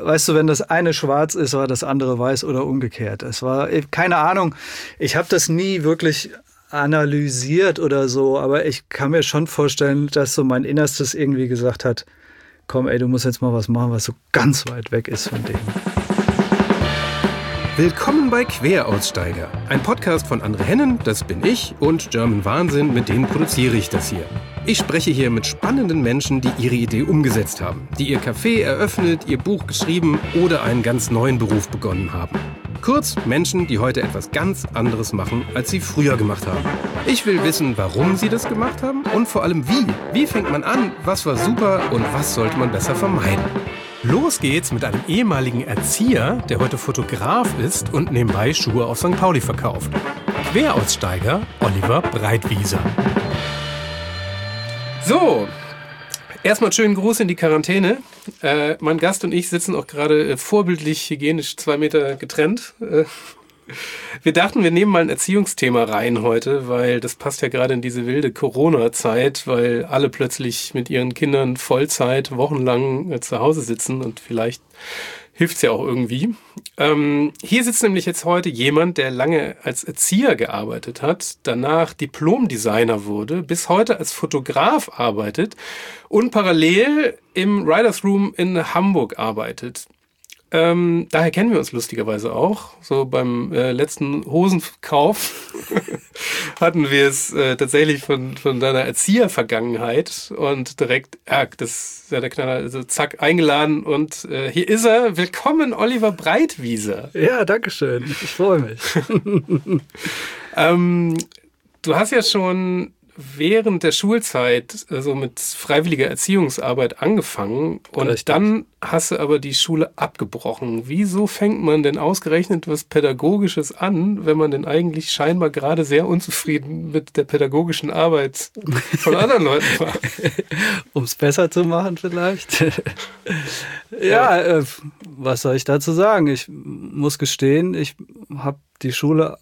weißt du, wenn das eine schwarz ist, war das andere weiß oder umgekehrt. Es war, keine Ahnung, ich habe das nie wirklich analysiert oder so, aber ich kann mir schon vorstellen, dass so mein Innerstes irgendwie gesagt hat, komm ey, du musst jetzt mal was machen, was so ganz weit weg ist von dem. Willkommen bei Queraussteiger, ein Podcast von André Hennen, das bin ich, und German Wahnsinn, mit denen produziere ich das hier. Ich spreche hier mit spannenden Menschen, die ihre Idee umgesetzt haben, die ihr Café eröffnet, ihr Buch geschrieben oder einen ganz neuen Beruf begonnen haben. Kurz Menschen, die heute etwas ganz anderes machen, als sie früher gemacht haben. Ich will wissen, warum sie das gemacht haben und vor allem wie. Wie fängt man an, was war super und was sollte man besser vermeiden? Los geht's mit einem ehemaligen Erzieher, der heute Fotograf ist und nebenbei Schuhe auf St. Pauli verkauft. Queraussteiger Oliver Breitwieser. So, erstmal einen schönen Gruß in die Quarantäne. Mein Gast und ich sitzen auch gerade vorbildlich hygienisch 2 Meter getrennt. Wir dachten, wir nehmen mal ein Erziehungsthema rein heute, weil das passt ja gerade in diese wilde Corona-Zeit, weil alle plötzlich mit ihren Kindern Vollzeit wochenlang zu Hause sitzen und vielleicht hilft's ja auch irgendwie. Hier sitzt nämlich jetzt heute jemand, der lange als Erzieher gearbeitet hat, danach Diplom-Designer wurde, bis heute als Fotograf arbeitet und parallel im Writers Room in Hamburg arbeitet. Daher kennen wir uns lustigerweise auch. So beim letzten Hosenkauf hatten wir es tatsächlich von deiner Erzieher-Vergangenheit und direkt, das ist ja der Knaller, also zack, eingeladen und hier ist er. Willkommen, Oliver Breitwieser. Ja, danke schön. Ich freue mich. Du hast ja schon während der Schulzeit so mit freiwilliger Erziehungsarbeit angefangen und Richtig. Dann hast du aber die Schule abgebrochen. Wieso fängt man denn ausgerechnet was Pädagogisches an, wenn man denn eigentlich scheinbar gerade sehr unzufrieden mit der pädagogischen Arbeit von anderen Leuten war? Um es besser zu machen vielleicht. Ja, was soll ich dazu sagen? Ich muss gestehen, ich habe die Schule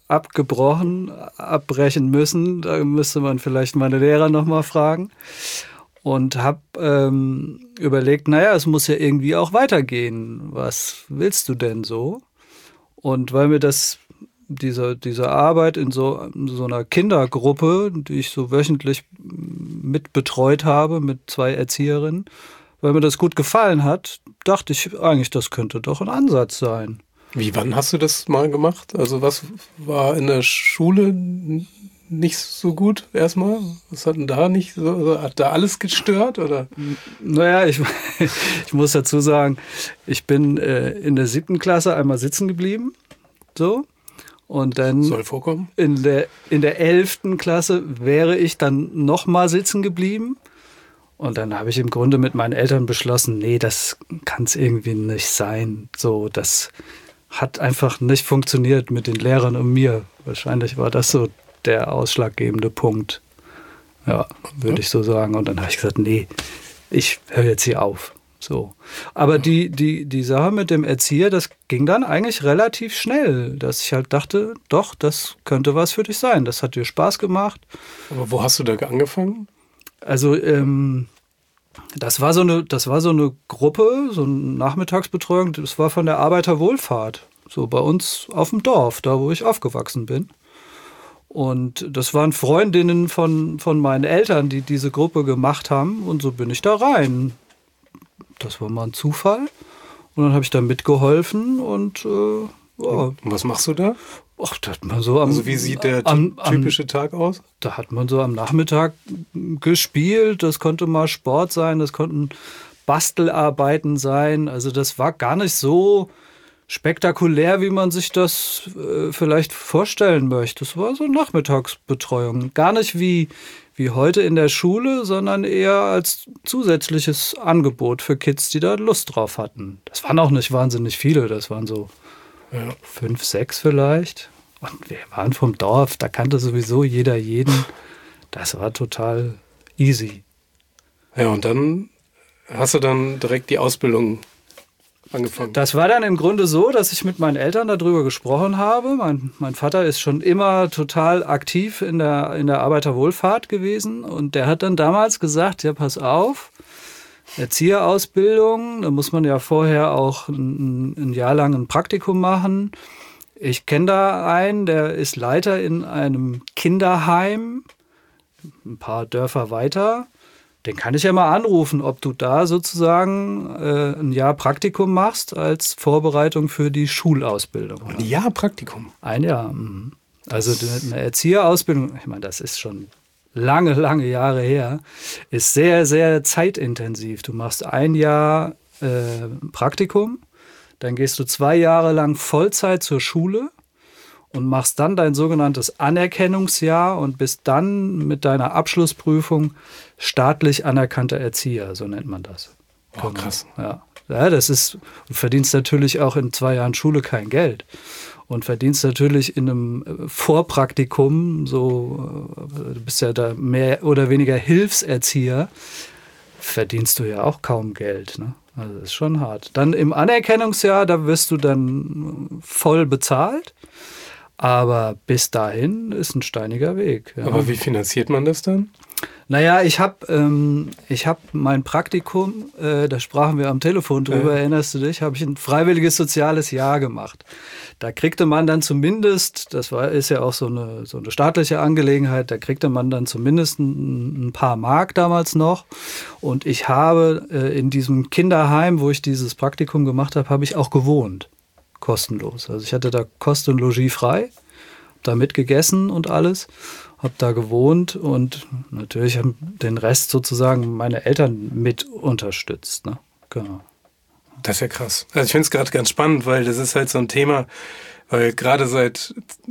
abbrechen müssen. Da müsste man vielleicht meine Lehrer nochmal fragen. Und habe überlegt, naja, es muss ja irgendwie auch weitergehen. Was willst du denn so? Und weil mir diese Arbeit in so einer Kindergruppe, die ich so wöchentlich mit betreut habe, mit 2 Erzieherinnen, weil mir das gut gefallen hat, dachte ich eigentlich, das könnte doch ein Ansatz sein. Wann hast du das mal gemacht? Also was war in der Schule nicht so gut erstmal? Was hat denn da nicht so, also hat da alles gestört oder? Naja, ich muss dazu sagen, ich bin in der 7. Klasse einmal sitzen geblieben, so. Und dann soll vorkommen. In der 11. Klasse wäre ich dann nochmal sitzen geblieben. Und dann habe ich im Grunde mit meinen Eltern beschlossen, nee, das kann es irgendwie nicht sein. So, das hat einfach nicht funktioniert mit den Lehrern und mir. Wahrscheinlich war das so der ausschlaggebende Punkt. Ja, würde ich so sagen. Und dann habe ich gesagt, nee, ich höre jetzt hier auf. So. Aber die Sache mit dem Erzieher, das ging dann eigentlich relativ schnell, dass ich halt dachte, doch, das könnte was für dich sein. Das hat dir Spaß gemacht. Aber wo hast du da angefangen? Also, das war so eine Gruppe, so eine Nachmittagsbetreuung, das war von der Arbeiterwohlfahrt, so bei uns auf dem Dorf, da wo ich aufgewachsen bin. Und das waren Freundinnen von meinen Eltern, die diese Gruppe gemacht haben und so bin ich da rein. Das war mal ein Zufall und dann habe ich da mitgeholfen und ja. Und was machst du da? Ach, da hat man so also wie sieht der typische Tag aus? Da hat man so am Nachmittag gespielt, das konnte mal Sport sein, das konnten Bastelarbeiten sein, also das war gar nicht so spektakulär, wie man sich das vielleicht vorstellen möchte. Es war so Nachmittagsbetreuung, gar nicht wie heute in der Schule, sondern eher als zusätzliches Angebot für Kids, die da Lust drauf hatten. Das waren auch nicht wahnsinnig viele, das waren so 5, 6 vielleicht. Und wir waren vom Dorf, da kannte sowieso jeder jeden. Das war total easy. Ja, und dann hast du dann direkt die Ausbildung angefangen? Das war dann im Grunde so, dass ich mit meinen Eltern darüber gesprochen habe. Mein Vater ist schon immer total aktiv in der Arbeiterwohlfahrt gewesen. Und der hat dann damals gesagt, ja, pass auf, Erzieherausbildung. Da muss man ja vorher auch ein Jahr lang ein Praktikum machen. Ich kenne da einen, der ist Leiter in einem Kinderheim, ein paar Dörfer weiter. Den kann ich ja mal anrufen, ob du da sozusagen ein Jahr Praktikum machst als Vorbereitung für die Schulausbildung. Ein Jahr Praktikum? Ein Jahr. Also eine Erzieherausbildung, ich meine, das ist schon lange, lange Jahre her, ist sehr, sehr zeitintensiv. Du machst ein Jahr Praktikum, dann gehst du 2 Jahre lang Vollzeit zur Schule und machst dann dein sogenanntes Anerkennungsjahr und bist dann mit deiner Abschlussprüfung staatlich anerkannter Erzieher, so nennt man das. Oh, krass. Ja, das ist, du verdienst natürlich auch in 2 Jahren Schule kein Geld und verdienst natürlich in einem Vorpraktikum, so, du bist ja da mehr oder weniger Hilfserzieher, verdienst du ja auch kaum Geld, ne? Also das ist schon hart. Dann im Anerkennungsjahr, da wirst du dann voll bezahlt. Aber bis dahin ist ein steiniger Weg. Ja. Aber wie finanziert man das dann? Naja, ich hab mein Praktikum, da sprachen wir am Telefon drüber, erinnerst du dich, habe ich ein freiwilliges soziales Jahr gemacht. Da kriegte man dann zumindest, ist ja auch so eine staatliche Angelegenheit, da kriegte man dann zumindest ein paar Mark damals noch. Und ich habe in diesem Kinderheim, wo ich dieses Praktikum gemacht habe, habe ich auch gewohnt. Kostenlos. Also ich hatte da Kost und Logis frei, da mitgegessen und alles, habe da gewohnt und natürlich haben den Rest sozusagen meine Eltern mit unterstützt. Ne? Genau. Das ist ja krass. Also ich finde es gerade ganz spannend, weil das ist halt so ein Thema, weil gerade seit,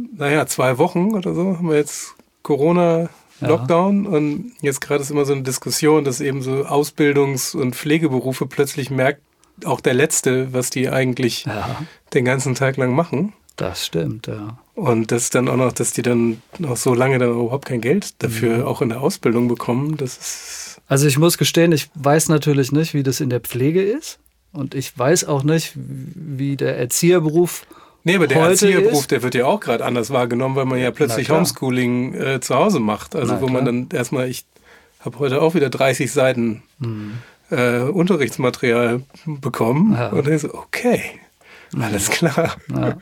2 Wochen oder so haben wir jetzt Corona-Lockdown und jetzt gerade ist immer so eine Diskussion, dass eben so Ausbildungs- und Pflegeberufe plötzlich merkt, auch der Letzte, was die eigentlich den ganzen Tag lang machen. Das stimmt, ja. Und das dann auch noch, dass die dann noch so lange dann überhaupt kein Geld dafür auch in der Ausbildung bekommen, das ist... Also ich muss gestehen, ich weiß natürlich nicht, wie das in der Pflege ist. Und ich weiß auch nicht, wie der Erzieherberuf aber der heute Erzieherberuf, ist. Der wird ja auch gerade anders wahrgenommen, weil man ja plötzlich Homeschooling zu Hause macht. Also wo man dann erstmal, ich habe heute auch wieder 30 Seiten Unterrichtsmaterial bekommen. Ja. Und dann so, okay, alles klar. Ja.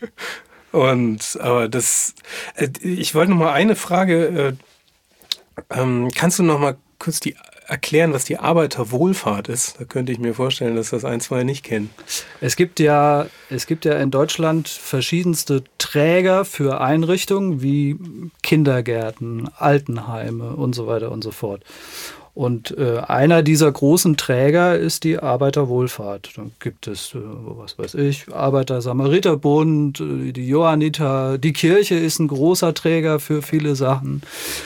Aber das, ich wollte noch mal eine Frage, kannst du noch mal kurz erklären, was die Arbeiterwohlfahrt ist? Da könnte ich mir vorstellen, dass das 2 nicht kennen. Es gibt ja in Deutschland verschiedenste Träger für Einrichtungen wie Kindergärten, Altenheime und so weiter und so fort. Und einer dieser großen Träger ist die Arbeiterwohlfahrt. Dann gibt es, was weiß ich, Arbeiter-Samariter-Bund, die Johanniter, die Kirche ist ein großer Träger für viele Sachen.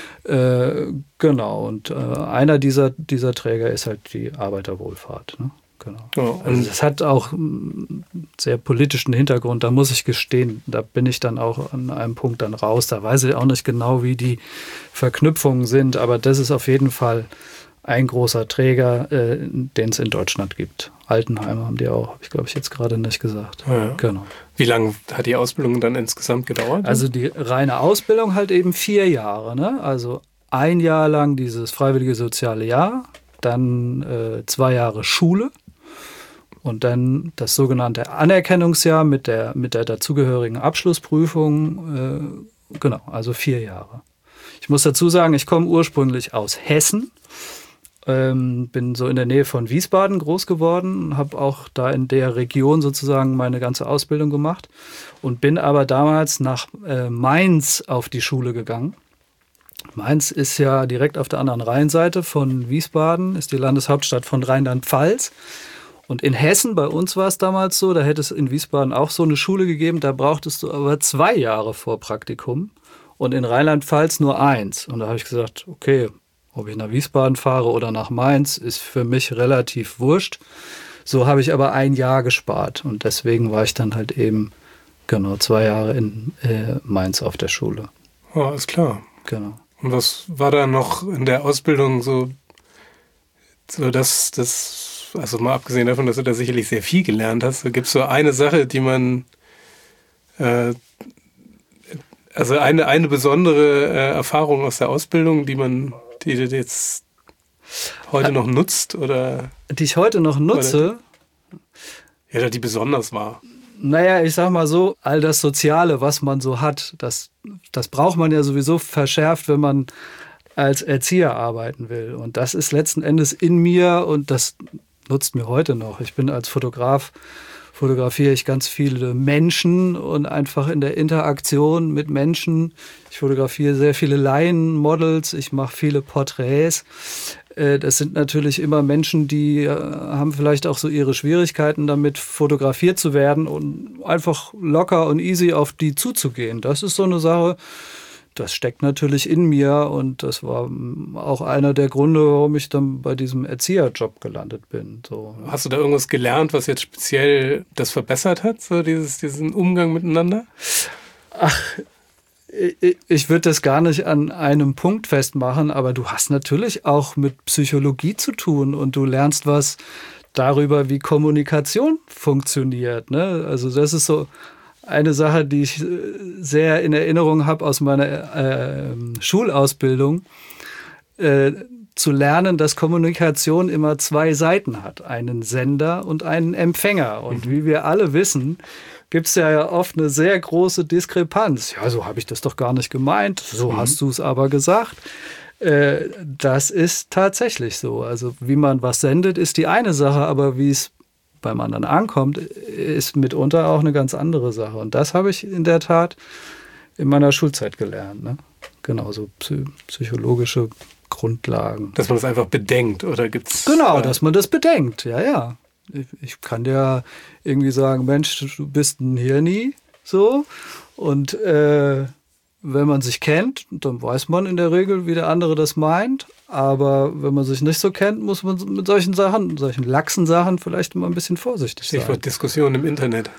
Genau, und einer dieser Träger ist halt die Arbeiterwohlfahrt. Ne? Genau. Oh, also das hat auch einen sehr politischen Hintergrund, da muss ich gestehen, da bin ich dann auch an einem Punkt dann raus. Da weiß ich auch nicht genau, wie die Verknüpfungen sind, aber das ist auf jeden Fall ein großer Träger, den es in Deutschland gibt. Altenheime haben die auch, habe ich glaube ich jetzt gerade nicht gesagt. Ja. Genau. Wie lange hat die Ausbildung dann insgesamt gedauert? Also die reine Ausbildung halt eben 4 Jahre. Ne? Also 1 Jahr lang dieses freiwillige soziale Jahr, dann 2 Jahre Schule und dann das sogenannte Anerkennungsjahr mit der dazugehörigen Abschlussprüfung. Genau, also 4 Jahre. Ich muss dazu sagen, ich komme ursprünglich aus Hessen. Bin so in der Nähe von Wiesbaden groß geworden, habe auch da in der Region sozusagen meine ganze Ausbildung gemacht und bin aber damals nach Mainz auf die Schule gegangen. Mainz ist ja direkt auf der anderen Rheinseite von Wiesbaden, ist die Landeshauptstadt von Rheinland-Pfalz. Und in Hessen, bei uns war es damals so, da hätte es in Wiesbaden auch so eine Schule gegeben, da brauchtest du aber 2 Jahre Vorpraktikum und in Rheinland-Pfalz nur 1. Und da habe ich gesagt, okay, ob ich nach Wiesbaden fahre oder nach Mainz, ist für mich relativ wurscht. So habe ich aber 1 Jahr gespart. Und deswegen war ich dann halt eben 2 Jahre in Mainz auf der Schule. Oh, alles klar. Genau. Und was war da noch in der Ausbildung so dass das, also mal abgesehen davon, dass du da sicherlich sehr viel gelernt hast, gibt es so eine Sache, die man, also eine besondere Erfahrung aus der Ausbildung, die du jetzt heute noch nutzt oder? Die ich heute noch nutze? Ja, die besonders war. Naja, ich sag mal so, all das Soziale, was man so hat, das braucht man ja sowieso verschärft, wenn man als Erzieher arbeiten will. Und das ist letzten Endes in mir und das nutzt mir heute noch. Ich bin als Fotograf, fotografiere ich ganz viele Menschen und einfach in der Interaktion mit Menschen. Ich fotografiere sehr viele Laienmodels, ich mache viele Porträts. Das sind natürlich immer Menschen, die haben vielleicht auch so ihre Schwierigkeiten damit, fotografiert zu werden und einfach locker und easy auf die zuzugehen. Das ist so eine Sache, das steckt natürlich in mir und das war auch einer der Gründe, warum ich dann bei diesem Erzieherjob gelandet bin. So. Hast du da irgendwas gelernt, was jetzt speziell das verbessert hat, so diesen Umgang miteinander? Ach, ich würde das gar nicht an einem Punkt festmachen, aber du hast natürlich auch mit Psychologie zu tun und du lernst was darüber, wie Kommunikation funktioniert. Ne? Also das ist so eine Sache, die ich sehr in Erinnerung habe aus meiner Schulausbildung, zu lernen, dass Kommunikation immer zwei Seiten hat, einen Sender und einen Empfänger. Und wie wir alle wissen, gibt es ja oft eine sehr große Diskrepanz. Ja, so habe ich das doch gar nicht gemeint, so hast du es aber gesagt. Das ist tatsächlich so. Also wie man was sendet, ist die eine Sache, aber wie es beim anderen ankommt, ist mitunter auch eine ganz andere Sache. Und das habe ich in der Tat in meiner Schulzeit gelernt. Ne? Genau, so psychologische Grundlagen. Dass man das einfach bedenkt, oder gibt's? Genau, dass man das bedenkt, ja. Ich kann ja irgendwie sagen, Mensch, du bist ein Hirni, so. Und wenn man sich kennt, dann weiß man in der Regel, wie der andere das meint. Aber wenn man sich nicht so kennt, muss man mit solchen Sachen, solchen laxen Sachen vielleicht immer ein bisschen vorsichtig sein. Stichwort Diskussion im Internet.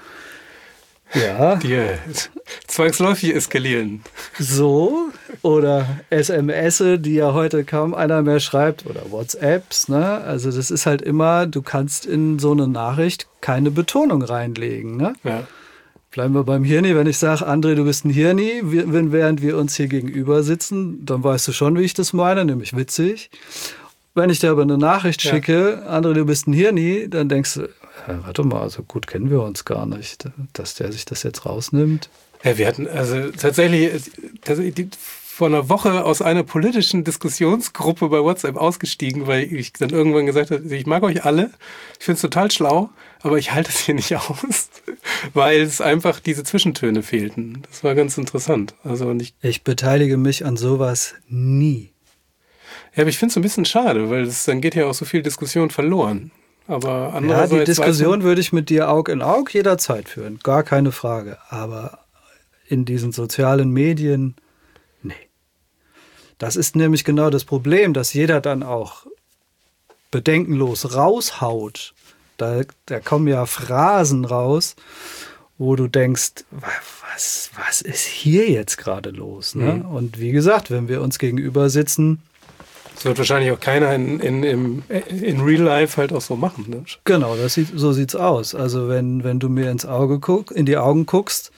Ja. Die zwangsläufig eskalieren. So, oder SMS, die ja heute kaum einer mehr schreibt, oder WhatsApps, ne? Also das ist halt immer, du kannst in so eine Nachricht keine Betonung reinlegen, ne? Ja. Bleiben wir beim Hirni. Wenn ich sage, André, du bist ein Hirni, während wir uns hier gegenüber sitzen, dann weißt du schon, wie ich das meine, nämlich witzig. Wenn ich dir aber eine Nachricht schicke, André, du bist ein Hirni, dann denkst du, warte mal, so gut kennen wir uns gar nicht, dass der sich das jetzt rausnimmt. Ja, wir hatten also tatsächlich vor einer Woche aus einer politischen Diskussionsgruppe bei WhatsApp ausgestiegen, weil ich dann irgendwann gesagt habe, ich mag euch alle, ich finde es total schlau, aber ich halte es hier nicht aus, weil es einfach diese Zwischentöne fehlten. Das war ganz interessant. Also ich beteilige mich an sowas nie. Ja, aber ich finde es ein bisschen schade, weil dann geht ja auch so viel Diskussion verloren. Aber andererseits, ja, die Diskussion würde ich mit dir Aug in Aug jederzeit führen, gar keine Frage. Aber in diesen sozialen Medien, nee. Das ist nämlich genau das Problem, dass jeder dann auch bedenkenlos raushaut. Da kommen ja Phrasen raus, wo du denkst, was ist hier jetzt gerade los? Ne? Und wie gesagt, wenn wir uns gegenüber sitzen, das wird wahrscheinlich auch keiner in Real Life halt auch so machen. Ne? Genau, so sieht's aus. Also wenn du mir in die Augen guckst,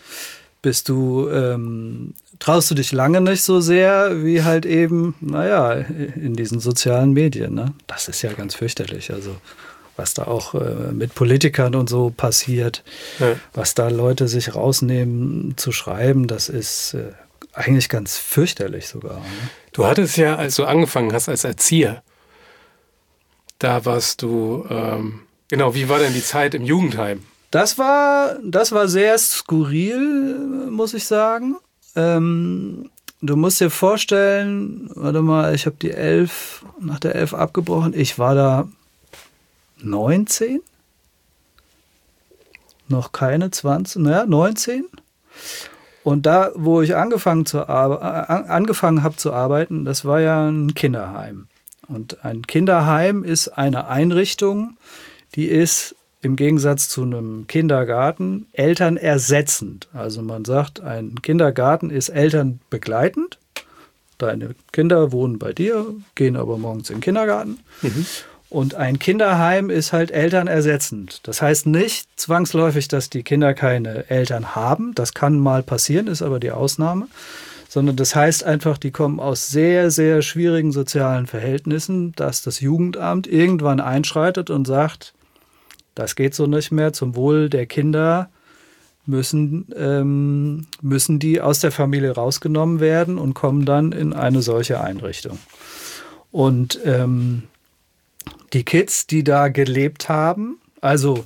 traust du dich lange nicht so sehr wie halt eben, in diesen sozialen Medien. Ne? Das ist ja ganz fürchterlich. Also was da auch mit Politikern und so passiert, was da Leute sich rausnehmen zu schreiben, das ist eigentlich ganz fürchterlich sogar. Ne? Du hattest ja, als du angefangen hast als Erzieher, da warst du, wie war denn die Zeit im Jugendheim? Das war sehr skurril, muss ich sagen. Du musst dir vorstellen, warte mal, ich habe nach der 11 abgebrochen. Ich war da 19? Noch keine 20, 19. Und da, wo ich angefangen habe zu arbeiten, das war ja ein Kinderheim. Und ein Kinderheim ist eine Einrichtung, die ist im Gegensatz zu einem Kindergarten elternersetzend. Also man sagt, ein Kindergarten ist elternbegleitend. Deine Kinder wohnen bei dir, gehen aber morgens in den Kindergarten. Und ein Kinderheim ist halt elternersetzend. Das heißt nicht zwangsläufig, dass die Kinder keine Eltern haben. Das kann mal passieren, ist aber die Ausnahme. sondern das heißt einfach, die kommen aus sehr, sehr schwierigen sozialen Verhältnissen, dass das Jugendamt irgendwann einschreitet und sagt, das geht so nicht mehr, zum Wohl der Kinder müssen die aus der Familie rausgenommen werden und kommen dann in eine solche Einrichtung. Und die Kids, die da gelebt haben, also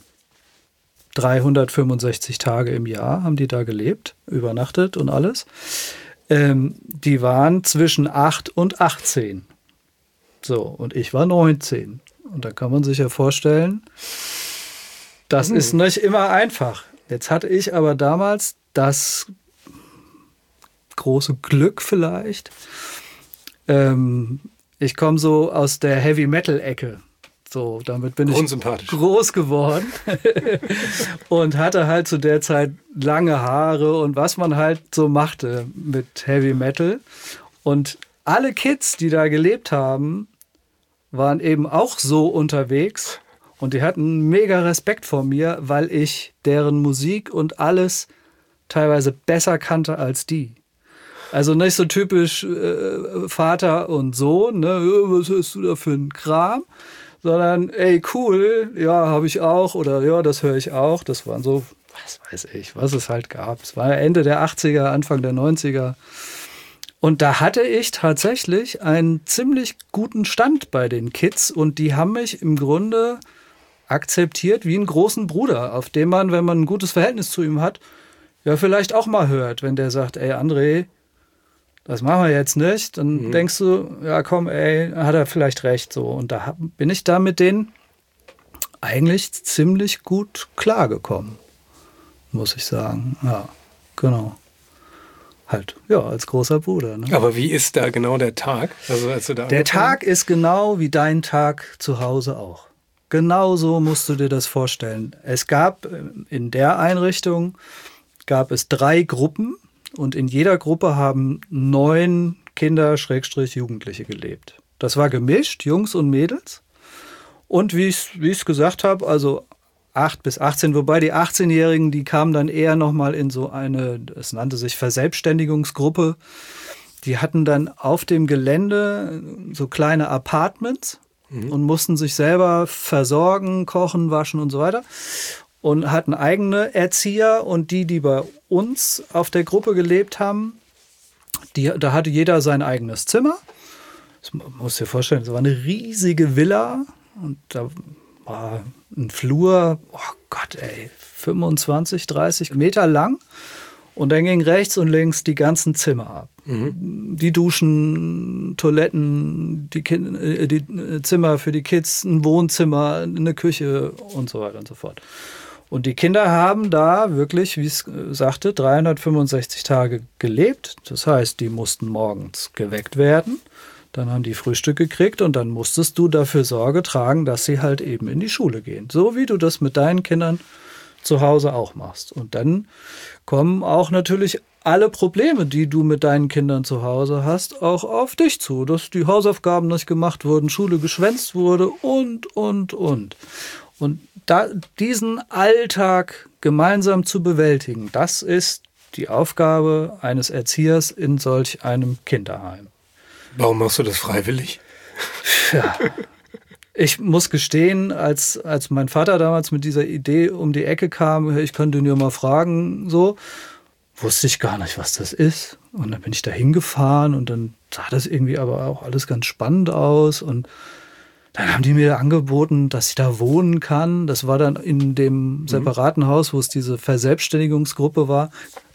365 Tage im Jahr haben die da gelebt, übernachtet und alles, die waren zwischen 8 und 18. So, und ich war 19. Und da kann man sich ja vorstellen, das ist nicht immer einfach. Jetzt hatte ich aber damals das große Glück vielleicht. Ich komme so aus der Heavy-Metal-Ecke. So, damit bin ich groß geworden und hatte halt zu der Zeit lange Haare und was man halt so machte mit Heavy Metal. Und alle Kids, die da gelebt haben, waren eben auch so unterwegs und die hatten mega Respekt vor mir, weil ich deren Musik und alles teilweise besser kannte als die. Also nicht so typisch Vater und Sohn, ne? Was hast du da für ein Kram? Sondern, ey, cool, ja, habe ich auch oder ja, das höre ich auch. Das waren so, was weiß ich, was es halt gab. Es war Ende der 80er, Anfang der 90er. Und da hatte ich tatsächlich einen ziemlich guten Stand bei den Kids und die haben mich im Grunde akzeptiert wie einen großen Bruder, auf den man, wenn man ein gutes Verhältnis zu ihm hat, ja vielleicht auch mal hört, wenn der sagt, ey André, das machen wir jetzt nicht, dann denkst du, ja komm, ey, hat er vielleicht recht so. Und da bin ich da mit denen eigentlich ziemlich gut klargekommen, muss ich sagen. Ja, genau. Halt, ja, als großer Bruder. Ne? Aber wie ist da genau der Tag? Also, als du da der Tag ist genau wie dein Tag zu Hause auch. Genau so musst du dir das vorstellen. Es gab in der Einrichtung, gab es 3 Gruppen. Und in jeder Gruppe haben 9 Kinder, Jugendliche gelebt. Das war gemischt, Jungs und Mädels. Und wie ich es gesagt habe, also 8 bis 18, wobei die 18-Jährigen, die kamen dann eher nochmal in so eine, es nannte sich Verselbstständigungsgruppe. Die hatten dann auf dem Gelände so kleine Apartments und mussten sich selber versorgen, kochen, waschen und so weiter. Und hatten eigene Erzieher und die bei uns auf der Gruppe gelebt haben, da hatte jeder sein eigenes Zimmer. Das musst du dir vorstellen, das war eine riesige Villa und da war ein Flur, oh Gott ey, 25, 30 Meter lang und dann ging rechts und links die ganzen Zimmer ab. Die Duschen, Toiletten, die Zimmer für die Kids, ein Wohnzimmer, eine Küche und so weiter und so fort. Und die Kinder haben da wirklich, wie es sagte, 365 Tage gelebt. Das heißt, die mussten morgens geweckt werden. Dann haben die Frühstück gekriegt und dann musstest du dafür Sorge tragen, dass sie halt eben in die Schule gehen. So wie du das mit deinen Kindern zu Hause auch machst. Und dann kommen auch natürlich alle Probleme, die du mit deinen Kindern zu Hause hast, auch auf dich zu. Dass die Hausaufgaben nicht gemacht wurden, Schule geschwänzt wurde und. Und diesen Alltag gemeinsam zu bewältigen, das ist die Aufgabe eines Erziehers in solch einem Kinderheim. Warum machst du das freiwillig? Ja. Ich muss gestehen, als mein Vater damals mit dieser Idee um die Ecke kam, ich könnte ihn ja mal fragen, so, wusste ich gar nicht, was das ist. Und dann bin ich da hingefahren und dann sah das irgendwie aber auch alles ganz spannend aus und dann haben die mir angeboten, dass ich da wohnen kann. Das war dann in dem separaten Haus, wo es diese Verselbstständigungsgruppe war.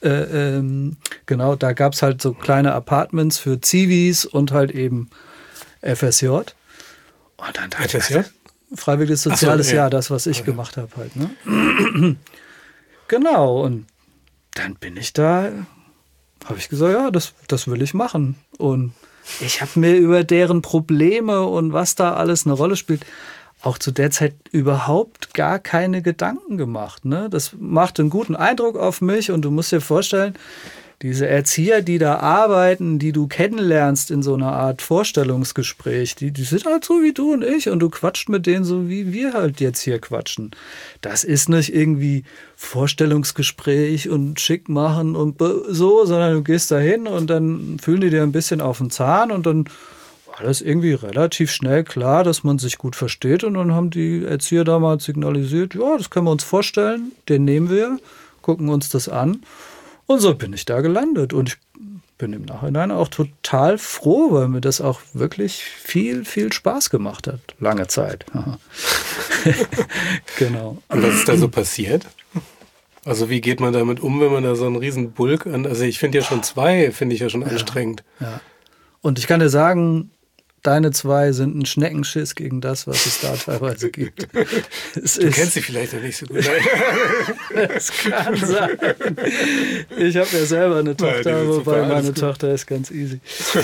Genau, da gab es halt so kleine Apartments für Zivis und halt eben FSJ. Und dann dachte ich, freiwilliges soziales Jahr, das, was ich gemacht habe halt. Ne? Genau, und dann bin ich da, habe ich gesagt, ja, das will ich machen. Und ich habe mir über deren Probleme und was da alles eine Rolle spielt, auch zu der Zeit überhaupt gar keine Gedanken gemacht. Ne? Das macht einen guten Eindruck auf mich und du musst dir vorstellen, Diese Erzieher, die da arbeiten, die du kennenlernst in so einer Art Vorstellungsgespräch, die sind halt so wie du und ich und du quatscht mit denen so, wie wir halt jetzt hier quatschen. Das ist nicht irgendwie Vorstellungsgespräch und schick machen und so, sondern du gehst da hin und dann fühlen die dir ein bisschen auf den Zahn und dann war das irgendwie relativ schnell klar, dass man sich gut versteht und dann haben die Erzieher damals signalisiert, ja, das können wir uns vorstellen, den nehmen wir, gucken uns das an. Und so bin ich da gelandet und ich bin im Nachhinein auch total froh, weil mir das auch wirklich viel, viel Spaß gemacht hat. Lange Zeit. Genau. Und was ist da so passiert? Also wie geht man damit um, wenn man da so einen riesen Bulk an... Also ich finde ja schon 2, finde ich ja schon anstrengend. Ja. Und ich kann dir sagen, deine 2 sind ein Schneckenschiss gegen das, was es da teilweise gibt. Du kennst sie vielleicht noch nicht so gut. Das kann sein. Ich habe ja selber eine Tochter, wobei meine Tochter ist ganz easy.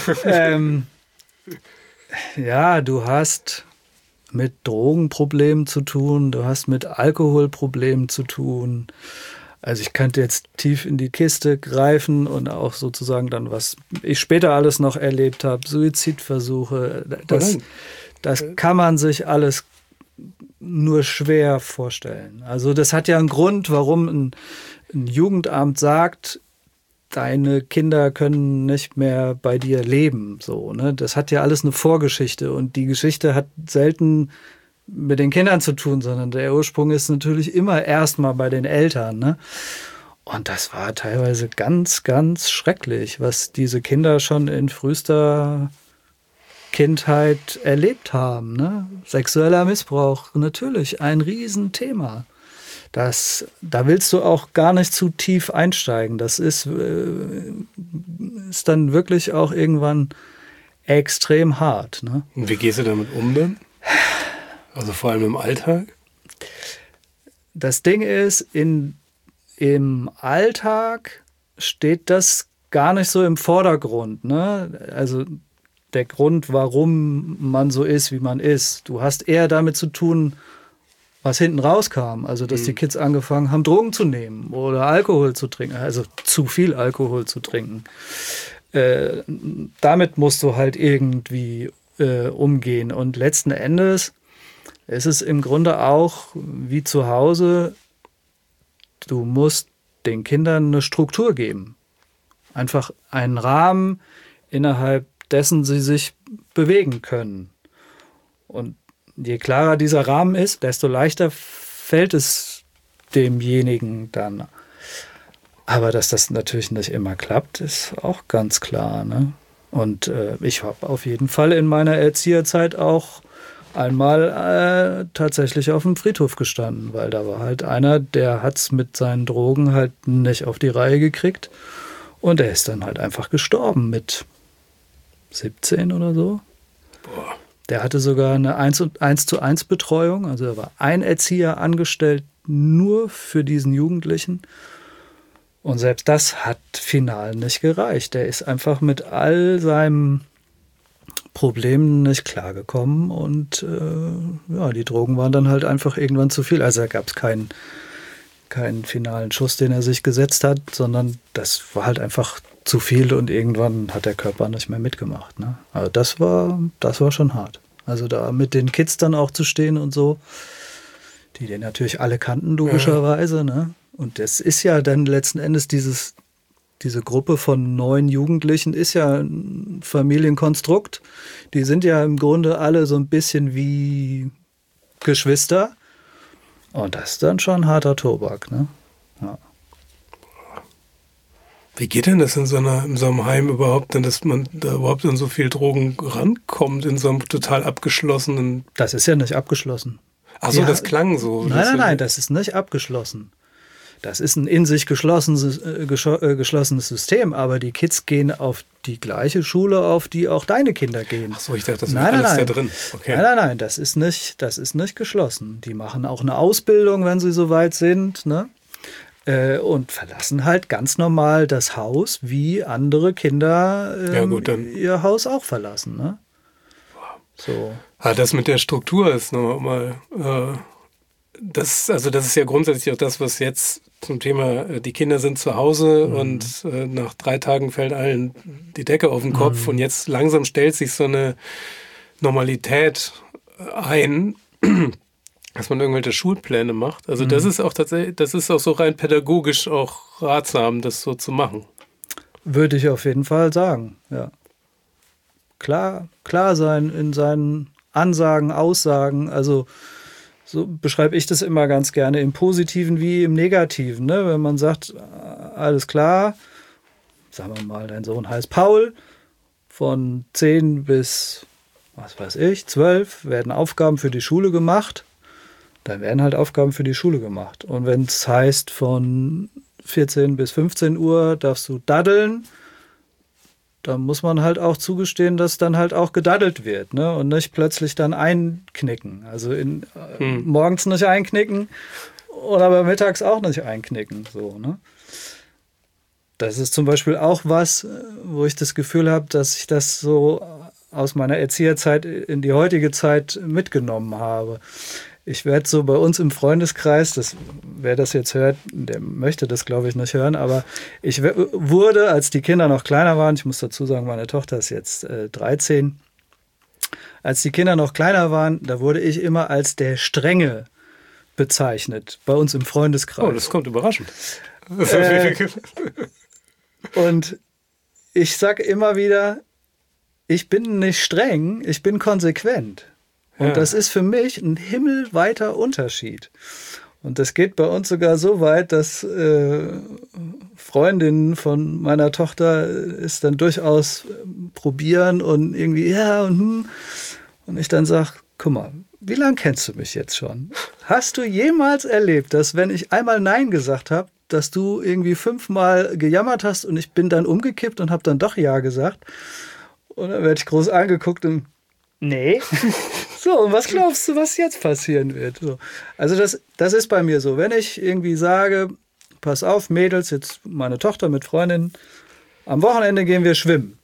Ja, du hast mit Drogenproblemen zu tun, du hast mit Alkoholproblemen zu tun. Also ich könnte jetzt tief in die Kiste greifen und auch sozusagen dann, was ich später alles noch erlebt habe, Suizidversuche, das kann man sich alles nur schwer vorstellen. Also das hat ja einen Grund, warum ein Jugendamt sagt, deine Kinder können nicht mehr bei dir leben. So, ne? Das hat ja alles eine Vorgeschichte und die Geschichte hat selten mit den Kindern zu tun, sondern der Ursprung ist natürlich immer erstmal bei den Eltern. Ne? Und das war teilweise ganz, ganz schrecklich, was diese Kinder schon in frühester Kindheit erlebt haben. Ne? Sexueller Missbrauch, natürlich ein Riesenthema. Da willst du auch gar nicht zu tief einsteigen. Das ist dann wirklich auch irgendwann extrem hart. Ne? Und wie gehst du damit um dann? Also vor allem im Alltag? Das Ding ist, im Alltag steht das gar nicht so im Vordergrund. Ne? Also der Grund, warum man so ist, wie man ist. Du hast eher damit zu tun, was hinten rauskam. Also dass die Kids angefangen haben, Drogen zu nehmen oder Alkohol zu trinken. Also zu viel Alkohol zu trinken. Damit musst du halt irgendwie umgehen. Und letzten Endes ist es im Grunde auch wie zu Hause, du musst den Kindern eine Struktur geben. Einfach einen Rahmen, innerhalb dessen sie sich bewegen können. Und je klarer dieser Rahmen ist, desto leichter fällt es demjenigen dann. Aber dass das natürlich nicht immer klappt, ist auch ganz klar. Ne? Und ich habe auf jeden Fall in meiner Erzieherzeit auch einmal tatsächlich auf dem Friedhof gestanden, weil da war halt einer, der hat es mit seinen Drogen halt nicht auf die Reihe gekriegt und er ist dann halt einfach gestorben mit 17 oder so. Boah. Der hatte sogar eine 1:1 Betreuung, also da war ein Erzieher angestellt nur für diesen Jugendlichen und selbst das hat final nicht gereicht. Der ist einfach mit all seinem Problemen nicht klargekommen und die Drogen waren dann halt einfach irgendwann zu viel. Also da gab es keinen finalen Schuss, den er sich gesetzt hat, sondern das war halt einfach zu viel und irgendwann hat der Körper nicht mehr mitgemacht. Ne? Also das war schon hart. Also da mit den Kids dann auch zu stehen und so, die den natürlich alle kannten, logischerweise. Ne? Und das ist ja dann letzten Endes diese Gruppe von 9 Jugendlichen ist ja ein Familienkonstrukt. Die sind ja im Grunde alle so ein bisschen wie Geschwister. Und das ist dann schon harter Tobak, ne? Ja. Wie geht denn das in so einem Heim überhaupt, denn dass man da überhaupt an so viel Drogen rankommt, in so einem total abgeschlossenen... Das ist ja nicht abgeschlossen. Ach so, das klang so. Nein, das ist nicht abgeschlossen. Das ist ein in sich geschlossenes System, aber die Kids gehen auf die gleiche Schule, auf die auch deine Kinder gehen. Ach so, ich dachte, das wäre alles da drin. Okay. Nein, das ist nicht geschlossen. Die machen auch eine Ausbildung, wenn sie soweit sind, ne? Und verlassen halt ganz normal das Haus, wie andere Kinder ihr Haus auch verlassen. Ne? So. Das mit der Struktur ist nochmal... Das ist ja grundsätzlich auch das, was jetzt zum Thema, die Kinder sind zu Hause und nach 3 Tagen fällt allen die Decke auf den Kopf und jetzt langsam stellt sich so eine Normalität ein, dass man irgendwelche Schulpläne macht. Also das ist auch tatsächlich, das ist auch so rein pädagogisch auch ratsam, das so zu machen. Würde ich auf jeden Fall sagen, ja. Klar sein in seinen Ansagen, Aussagen, also so beschreibe ich das immer ganz gerne, im Positiven wie im Negativen. Ne? Wenn man sagt, alles klar, sagen wir mal, dein Sohn heißt Paul, von 10 bis, 12 werden Aufgaben für die Schule gemacht, dann werden halt Aufgaben für die Schule gemacht. Und wenn es heißt, von 14 bis 15 Uhr darfst du daddeln, da muss man halt auch zugestehen, dass dann halt auch gedaddelt wird, ne? Und nicht plötzlich dann einknicken. Also morgens nicht einknicken oder aber mittags auch nicht einknicken. So, ne? Das ist zum Beispiel auch was, wo ich das Gefühl habe, dass ich das so aus meiner Erzieherzeit in die heutige Zeit mitgenommen habe. Ich werde so bei uns im Freundeskreis, wer das jetzt hört, der möchte das, glaube ich, nicht hören, aber ich wurde, als die Kinder noch kleiner waren, ich muss dazu sagen, meine Tochter ist jetzt 13, als die Kinder noch kleiner waren, da wurde ich immer als der Strenge bezeichnet, bei uns im Freundeskreis. Oh, das kommt überraschend. Und ich sage immer wieder, ich bin nicht streng, ich bin konsequent. Und das ist für mich ein himmelweiter Unterschied. Und das geht bei uns sogar so weit, dass Freundinnen von meiner Tochter es dann durchaus probieren und irgendwie, und ich dann sage, guck mal, wie lange kennst du mich jetzt schon? Hast du jemals erlebt, dass wenn ich einmal Nein gesagt habe, dass du irgendwie 5-mal gejammert hast und ich bin dann umgekippt und habe dann doch Ja gesagt? Und dann werde ich groß angeguckt und nee. So, und was glaubst du, was jetzt passieren wird? So. Also das ist bei mir so. Wenn ich irgendwie sage, pass auf, Mädels, jetzt meine Tochter mit Freundinnen, am Wochenende gehen wir schwimmen.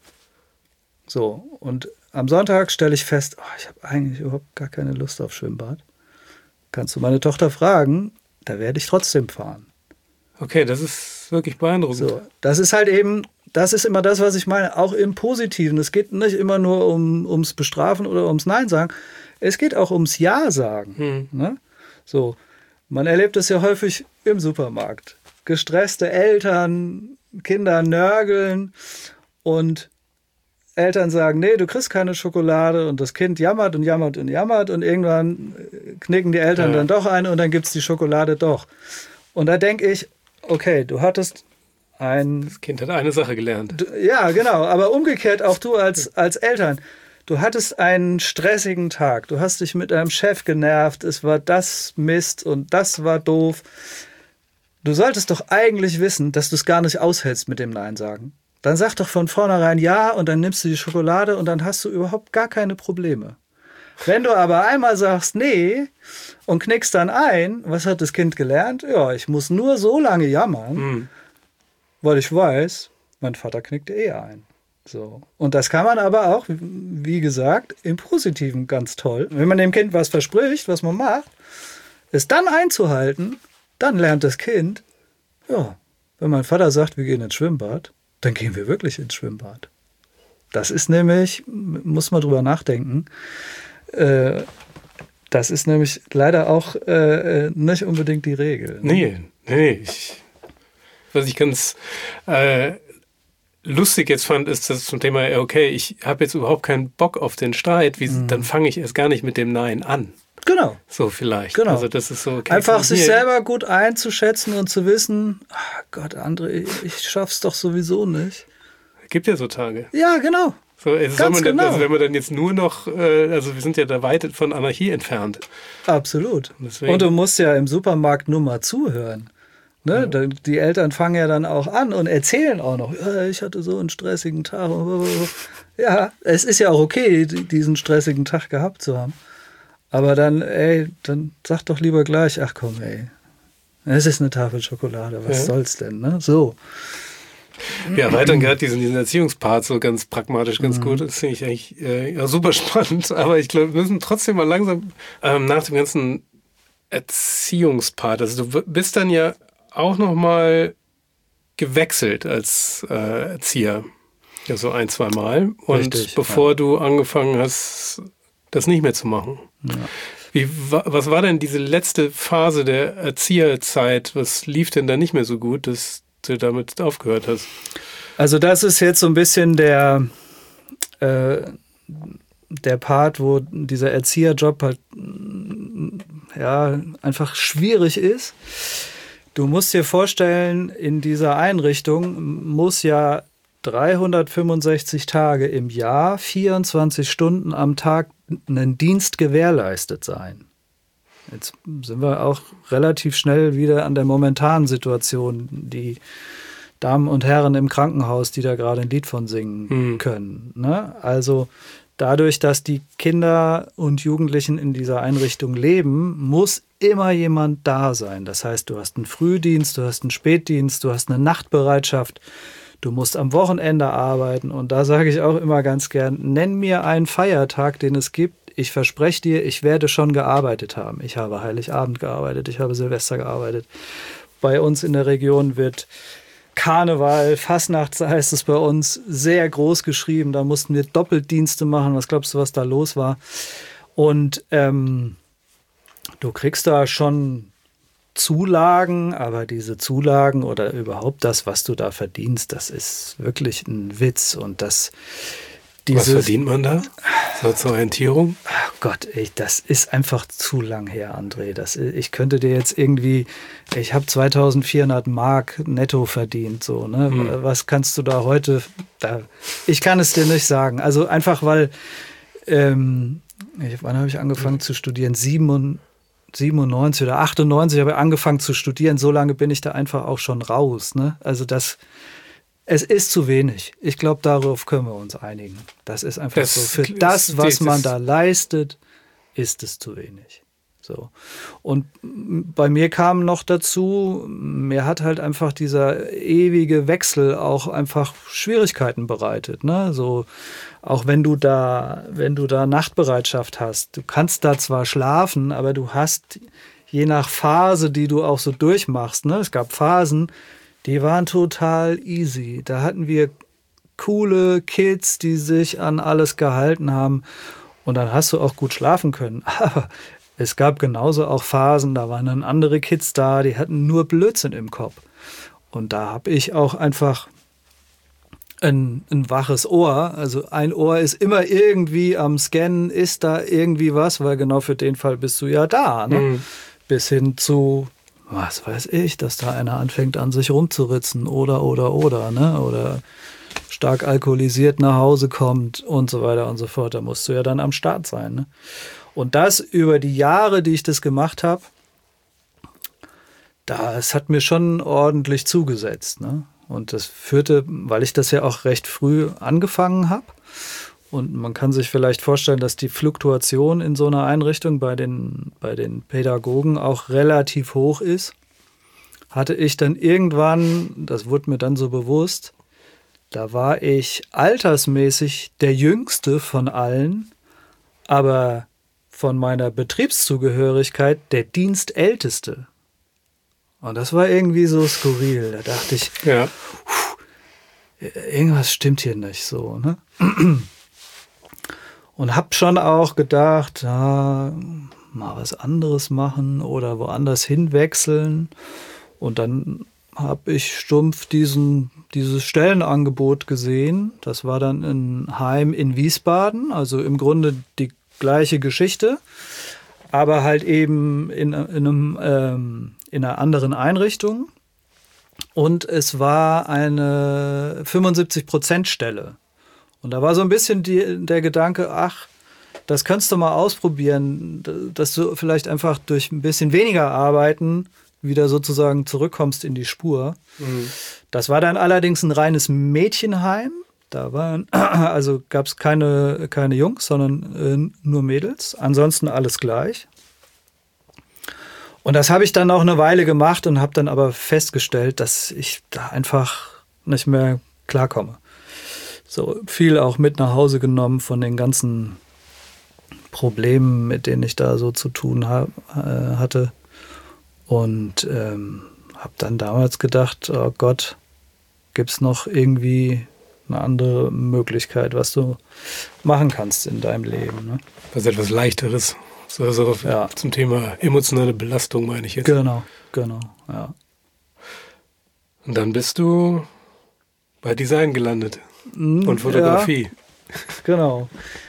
So, und am Sonntag stelle ich fest, ich habe eigentlich überhaupt gar keine Lust auf Schwimmbad. Kannst du meine Tochter fragen, da werde ich trotzdem fahren. Okay, das ist wirklich beeindruckend. So, das ist halt eben, das ist immer das, was ich meine, auch im Positiven. Es geht nicht immer nur ums Bestrafen oder ums Nein sagen. Es geht auch ums Ja sagen. Ne? So, man erlebt es ja häufig im Supermarkt. Gestresste Eltern, Kinder nörgeln und Eltern sagen, nee, du kriegst keine Schokolade und das Kind jammert und jammert und jammert und irgendwann knicken die Eltern dann doch ein und dann gibt es die Schokolade doch. Und da denke ich, okay, du hattest das Kind hat eine Sache gelernt. Ja, genau, aber umgekehrt auch du als Eltern. Du hattest einen stressigen Tag, du hast dich mit deinem Chef genervt, es war das Mist und das war doof. Du solltest doch eigentlich wissen, dass du es gar nicht aushältst mit dem Nein sagen. Dann sag doch von vornherein ja und dann nimmst du die Schokolade und dann hast du überhaupt gar keine Probleme. Wenn du aber einmal sagst nee und knickst dann ein, was hat das Kind gelernt? Ja, ich muss nur so lange jammern, weil ich weiß, mein Vater knickt ein. So. Und das kann man aber auch, wie gesagt, im Positiven ganz toll. Wenn man dem Kind was verspricht, was man macht, es dann einzuhalten, dann lernt das Kind, ja, wenn mein Vater sagt, wir gehen ins Schwimmbad, dann gehen wir wirklich ins Schwimmbad. Das ist nämlich, muss man drüber nachdenken, das ist nämlich leider auch nicht unbedingt die Regel. Ne? Nee. Was ich ganz lustig jetzt fand, ist das zum Thema, okay, ich habe jetzt überhaupt keinen Bock auf den Streit, dann fange ich erst gar nicht mit dem Nein an. Genau. So vielleicht. Genau. Also das ist so, okay, einfach sich selber gut einzuschätzen und zu wissen, Gott, André, ich schaff's doch sowieso nicht. Gibt ja so Tage. Ja, genau. So, also genau. wenn man dann jetzt nur noch, also wir sind ja da weit von Anarchie entfernt. Absolut. Und du musst ja im Supermarkt nur mal zuhören. Ne? Ja. Die Eltern fangen ja dann auch an und erzählen auch noch, ich hatte so einen stressigen Tag. Ja, es ist ja auch okay, diesen stressigen Tag gehabt zu haben. Aber dann sag doch lieber gleich, ach komm, es ist eine Tafel Schokolade, was soll's denn, ne? So. Wir erweitern gerade diesen Erziehungspart so ganz pragmatisch, ganz gut. Das finde ich eigentlich super spannend. Aber ich glaube, wir müssen trotzdem mal langsam nach dem ganzen Erziehungspart, also du bist dann ja auch nochmal gewechselt als Erzieher. Ja, so 1, 2 Mal. Und Richtig, bevor du angefangen hast, das nicht mehr zu machen. Ja. Was war denn diese letzte Phase der Erzieherzeit? Was lief denn da nicht mehr so gut, dass du damit aufgehört hast? Also das ist jetzt so ein bisschen der Part, wo dieser Erzieherjob halt einfach schwierig ist. Du musst dir vorstellen, in dieser Einrichtung muss ja 365 Tage im Jahr, 24 Stunden am Tag ein Dienst gewährleistet sein. Jetzt sind wir auch relativ schnell wieder an der momentanen Situation, die Damen und Herren im Krankenhaus, die da gerade ein Lied von singen können. Ne? Also dadurch, dass die Kinder und Jugendlichen in dieser Einrichtung leben, muss immer jemand da sein. Das heißt, du hast einen Frühdienst, du hast einen Spätdienst, du hast eine Nachtbereitschaft, du musst am Wochenende arbeiten. Und da sage ich auch immer ganz gern, nenn mir einen Feiertag, den es gibt. Ich verspreche dir, ich werde schon gearbeitet haben. Ich habe Heiligabend gearbeitet, ich habe Silvester gearbeitet. Bei uns in der Region wird Karneval, Fastnacht heißt es bei uns, sehr groß geschrieben. Da mussten wir Doppeldienste machen. Was glaubst du, was da los war? Und du kriegst da schon Zulagen, aber diese Zulagen oder überhaupt das, was du da verdienst, das ist wirklich ein Witz. Und das was verdient man da? So zur Orientierung? Ach Gott, das ist einfach zu lang her, André. Ich könnte dir jetzt irgendwie, ich habe 2.400 Mark netto verdient. So, ne? Was kannst du da heute? Ich kann es dir nicht sagen. Also einfach, weil, wann habe ich angefangen zu studieren? 97 oder 98 habe ich angefangen zu studieren. So lange bin ich da einfach auch schon raus. Ne? Also es ist zu wenig. Ich glaube, darauf können wir uns einigen. Das ist einfach so. Für das, was man da leistet, ist es zu wenig. So. Und bei mir kam noch dazu, mir hat halt einfach dieser ewige Wechsel auch einfach Schwierigkeiten bereitet. Ne? So, auch wenn du da Nachtbereitschaft hast, du kannst da zwar schlafen, aber du hast je nach Phase, die du auch so durchmachst, ne? Es gab Phasen, die waren total easy. Da hatten wir coole Kids, die sich an alles gehalten haben. Und dann hast du auch gut schlafen können. Aber es gab genauso auch Phasen, da waren dann andere Kids da, die hatten nur Blödsinn im Kopf. Und da habe ich auch einfach ein waches Ohr. Also ein Ohr ist immer irgendwie am Scannen, ist da irgendwie was, weil genau für den Fall bist du ja da. Ne? Bis hin zu, was weiß ich, dass da einer anfängt an sich rumzuritzen oder, ne? Oder stark alkoholisiert nach Hause kommt und so weiter und so fort. Da musst du ja dann am Start sein. Ne? Und das über die Jahre, die ich das gemacht habe, das hat mir schon ordentlich zugesetzt. Ne? Und das führte, weil ich das ja auch recht früh angefangen habe. Und man kann sich vielleicht vorstellen, dass die Fluktuation in so einer Einrichtung bei den Pädagogen auch relativ hoch ist. Hatte ich dann irgendwann, das wurde mir dann so bewusst, da war ich altersmäßig der Jüngste von allen, aber von meiner Betriebszugehörigkeit der Dienstälteste. Und das war irgendwie so skurril. Da dachte ich, ja. Irgendwas stimmt hier nicht so. Ne? Und hab schon auch gedacht, mal was anderes machen oder woanders hinwechseln. Und dann habe ich stumpf dieses Stellenangebot gesehen. Das war dann ein Heim in Wiesbaden, also im Grunde die gleiche Geschichte, aber halt eben in einer anderen Einrichtung. Und es war eine 75%-Stelle. Und da war so ein bisschen der Gedanke, das kannst du mal ausprobieren, dass du vielleicht einfach durch ein bisschen weniger Arbeiten wieder sozusagen zurückkommst in die Spur. Mhm. Das war dann allerdings ein reines Mädchenheim. Da gab es keine Jungs, sondern nur Mädels. Ansonsten alles gleich. Und das habe ich dann auch eine Weile gemacht und habe dann aber festgestellt, dass ich da einfach nicht mehr klarkomme. So viel auch mit nach Hause genommen von den ganzen Problemen, mit denen ich da so zu tun hatte. Und habe dann damals gedacht, oh Gott, gibt es noch irgendwie eine andere Möglichkeit, was du machen kannst in deinem Leben. Ne? Was etwas Leichteres. So zum Thema emotionale Belastung meine ich jetzt. Genau, ja. Und dann bist du bei Design gelandet und Fotografie. Ja, genau.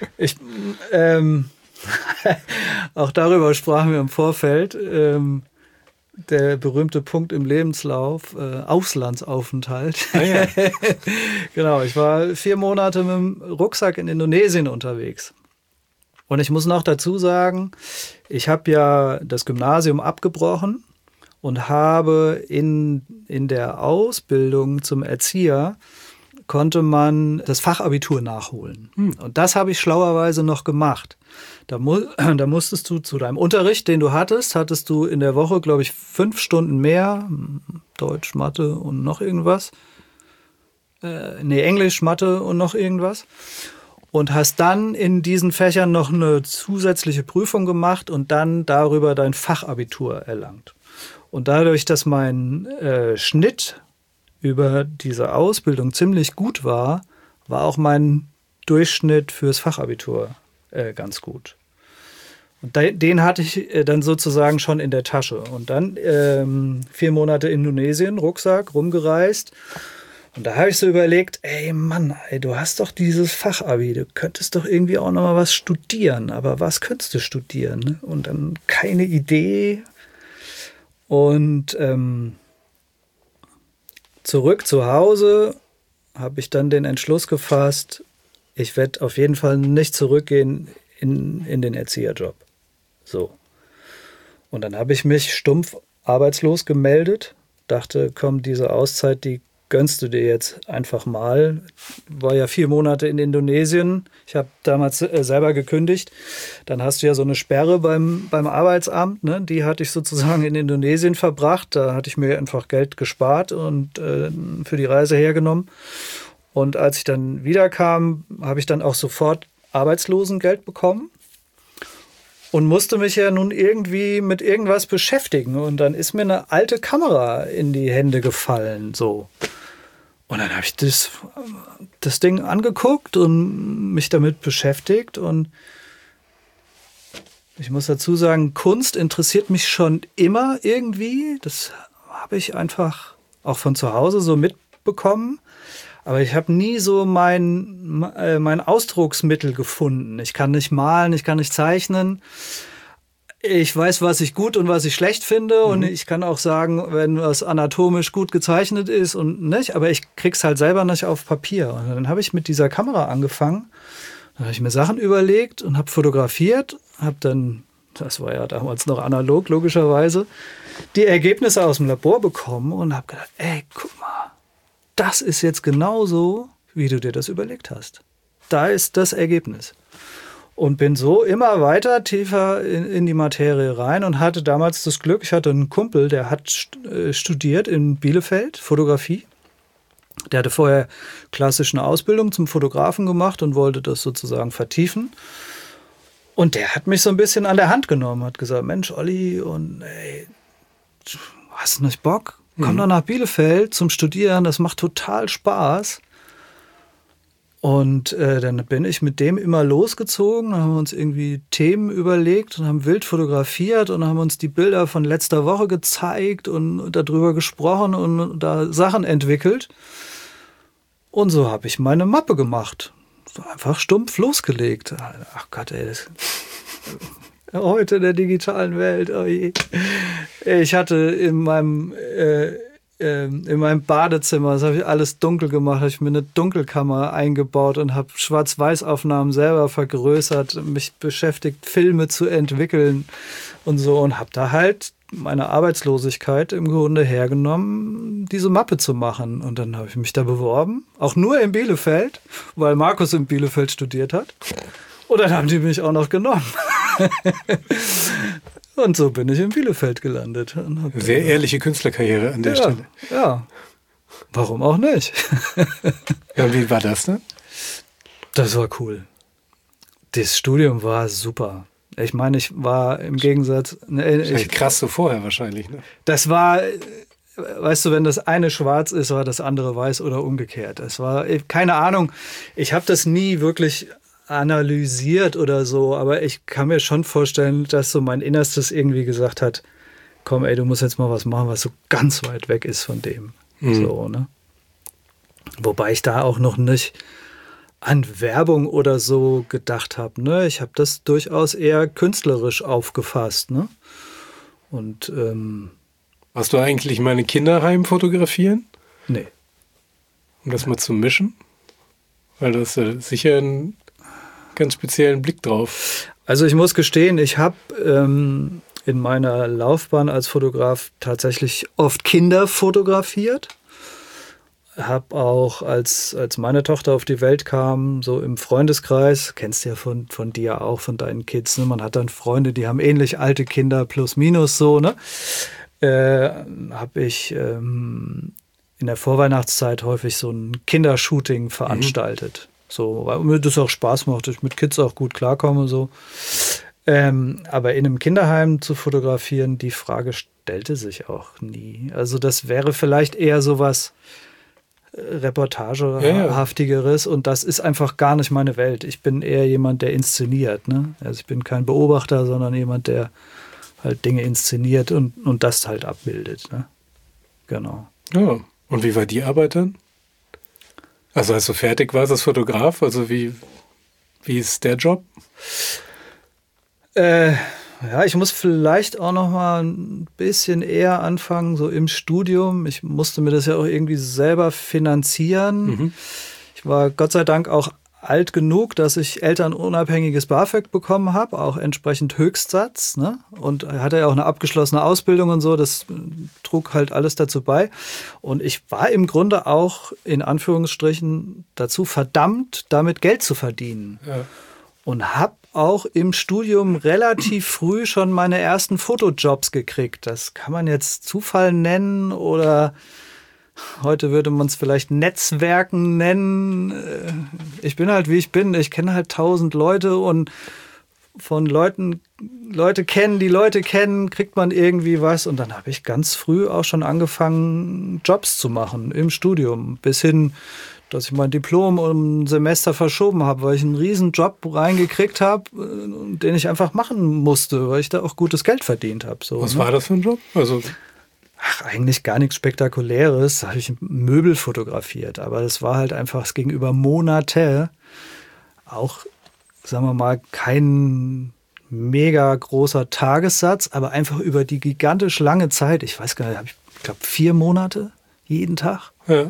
Auch darüber sprachen wir im Vorfeld. Der berühmte Punkt im Lebenslauf, Auslandsaufenthalt. Ah, ja. Genau, ich war 4 Monate mit dem Rucksack in Indonesien unterwegs. Und ich muss noch dazu sagen, ich habe ja das Gymnasium abgebrochen und habe in der Ausbildung zum Erzieher konnte man das Fachabitur nachholen. Und das habe ich schlauerweise noch gemacht. Da musstest du zu deinem Unterricht, den du hattest du in der Woche, glaube ich, 5 Stunden mehr. Deutsch, Mathe und noch irgendwas. Englisch, Mathe und noch irgendwas. Und hast dann in diesen Fächern noch eine zusätzliche Prüfung gemacht und dann darüber dein Fachabitur erlangt. Und dadurch, dass mein Schnitt über diese Ausbildung ziemlich gut war auch mein Durchschnitt fürs Fachabitur ganz gut. Und den hatte ich dann sozusagen schon in der Tasche. Und dann 4 Monate Indonesien, Rucksack, rumgereist. Und da habe ich so überlegt, ey Mann, du hast doch dieses Fachabi, du könntest doch irgendwie auch noch mal was studieren. Aber was könntest du studieren? Ne? Und dann keine Idee. Und zurück zu Hause habe ich dann den Entschluss gefasst, ich werde auf jeden Fall nicht zurückgehen in den Erzieherjob. So. Und dann habe ich mich stumpf arbeitslos gemeldet, dachte, komm, diese Auszeit, die gönnst du dir jetzt einfach mal. War ja 4 Monate in Indonesien. Ich habe damals selber gekündigt. Dann hast du ja so eine Sperre beim Arbeitsamt. Ne? Die hatte ich sozusagen in Indonesien verbracht. Da hatte ich mir einfach Geld gespart und für die Reise hergenommen. Und als ich dann wiederkam, habe ich dann auch sofort Arbeitslosengeld bekommen. Und musste mich ja nun irgendwie mit irgendwas beschäftigen. Und dann ist mir eine alte Kamera in die Hände gefallen. So. Und dann habe ich das Ding angeguckt und mich damit beschäftigt. Und ich muss dazu sagen, Kunst interessiert mich schon immer irgendwie. Das habe ich einfach auch von zu Hause so mitbekommen. Aber ich habe nie so mein Ausdrucksmittel gefunden. Ich kann nicht malen, ich kann nicht zeichnen. Ich weiß, was ich gut und was ich schlecht finde. Und ich kann auch sagen, wenn was anatomisch gut gezeichnet ist und nicht. Aber ich krieg's halt selber nicht auf Papier. Und dann habe ich mit dieser Kamera angefangen. Dann habe ich mir Sachen überlegt und habe fotografiert. Habe dann, das war ja damals noch analog, logischerweise, die Ergebnisse aus dem Labor bekommen und habe gedacht, ey, guck mal. Das ist jetzt genauso, wie du dir das überlegt hast. Da ist das Ergebnis. Und bin so immer weiter tiefer in die Materie rein und hatte damals das Glück, ich hatte einen Kumpel, der hat studiert in Bielefeld, Fotografie. Der hatte vorher klassisch eine Ausbildung zum Fotografen gemacht und wollte das sozusagen vertiefen. Und der hat mich so ein bisschen an der Hand genommen, hat gesagt, Mensch, Olli, und ey, hast du nicht Bock? Komm doch nach Bielefeld zum Studieren, das macht total Spaß. Und dann bin ich mit dem immer losgezogen, haben uns irgendwie Themen überlegt und haben wild fotografiert und haben uns die Bilder von letzter Woche gezeigt und darüber gesprochen und da Sachen entwickelt. Und so habe ich meine Mappe gemacht. So einfach stumpf losgelegt. Ach Gott, ey, das heute in der digitalen Welt. Oh je. Ich hatte in meinem Badezimmer, das habe ich alles dunkel gemacht, habe ich mir eine Dunkelkammer eingebaut und habe Schwarz-Weiß-Aufnahmen selber vergrößert, mich beschäftigt, Filme zu entwickeln und so und habe da halt meine Arbeitslosigkeit im Grunde hergenommen, diese Mappe zu machen. Und dann habe ich mich da beworben, auch nur in Bielefeld, weil Markus in Bielefeld studiert hat. Und dann haben die mich auch noch genommen. Und so bin ich in Bielefeld gelandet. Sehr ehrliche Künstlerkarriere an der Stelle. Ja, warum auch nicht? Ja, wie war das denn? Das war cool. Das Studium war super. Ich meine, ich war im Gegensatz... Krass so vorher wahrscheinlich, ne? Das war weißt du, wenn das eine schwarz ist, war das andere weiß oder umgekehrt. Es war, keine Ahnung, ich habe das nie wirklich analysiert oder so, aber ich kann mir schon vorstellen, dass so mein Innerstes irgendwie gesagt hat, komm ey, du musst jetzt mal was machen, was so ganz weit weg ist von dem. So, ne? Wobei ich da auch noch nicht an Werbung oder so gedacht habe. Ne? Ich habe das durchaus eher künstlerisch aufgefasst. Ne? Und Hast du eigentlich meine Kinderheim fotografieren? nee. Um das mal zu mischen? Weil du hast ja sicher einen ganz speziellen Blick drauf. Also ich muss gestehen, ich habe in meiner Laufbahn als Fotograf tatsächlich oft Kinder fotografiert. Habe auch, als meine Tochter auf die Welt kam, so im Freundeskreis, kennst du ja von dir auch, von deinen Kids, ne? Man hat dann Freunde, die haben ähnlich alte Kinder, plus minus so, ne? Habe ich in der Vorweihnachtszeit häufig so ein Kindershooting veranstaltet. So, weil mir das auch Spaß macht, ich mit Kids auch gut klarkomme, so. Aber in einem Kinderheim zu fotografieren, die Frage stellte sich auch nie. Also das wäre vielleicht eher sowas Reportagehaftigeres und das ist einfach gar nicht meine Welt. Ich bin eher jemand, der inszeniert. Ne? Also ich bin kein Beobachter, sondern jemand, der halt Dinge inszeniert und das halt abbildet. Ne? Genau. Ja. Und wie war die Arbeit dann? Also als du fertig warst als Fotograf, also wie ist der Job? Ja, ich muss vielleicht auch noch mal ein bisschen eher anfangen, so im Studium. Ich musste mir das ja auch irgendwie selber finanzieren. Ich war Gott sei Dank auch alt genug, dass ich elternunabhängiges BAföG bekommen habe, auch entsprechend Höchstsatz. Ne? Und hatte ja auch eine abgeschlossene Ausbildung und so. Das trug halt alles dazu bei. Und ich war im Grunde auch in Anführungsstrichen dazu verdammt, damit Geld zu verdienen. Ja. Und habe auch im Studium relativ früh schon meine ersten Fotojobs gekriegt. Das kann man jetzt Zufall nennen oder heute würde man es vielleicht Netzwerken nennen. Ich bin halt, wie ich bin. Ich kenne halt 1000 Leute und von Leute kennen, kriegt man irgendwie was. Und dann habe ich ganz früh auch schon angefangen, Jobs zu machen im Studium. Bis hin, dass ich mein Diplom um ein Semester verschoben habe, weil ich einen riesen Job reingekriegt habe, den ich einfach machen musste, weil ich da auch gutes Geld verdient habe. So, was war das für ein Job? Also eigentlich gar nichts Spektakuläres. Da habe ich Möbel fotografiert, aber es war halt einfach, es ging über Monate. Auch, sagen wir mal, kein mega großer Tagessatz, aber einfach über die gigantisch lange Zeit. Ich weiß gar nicht, ich glaube 4 Monate jeden Tag. Ja.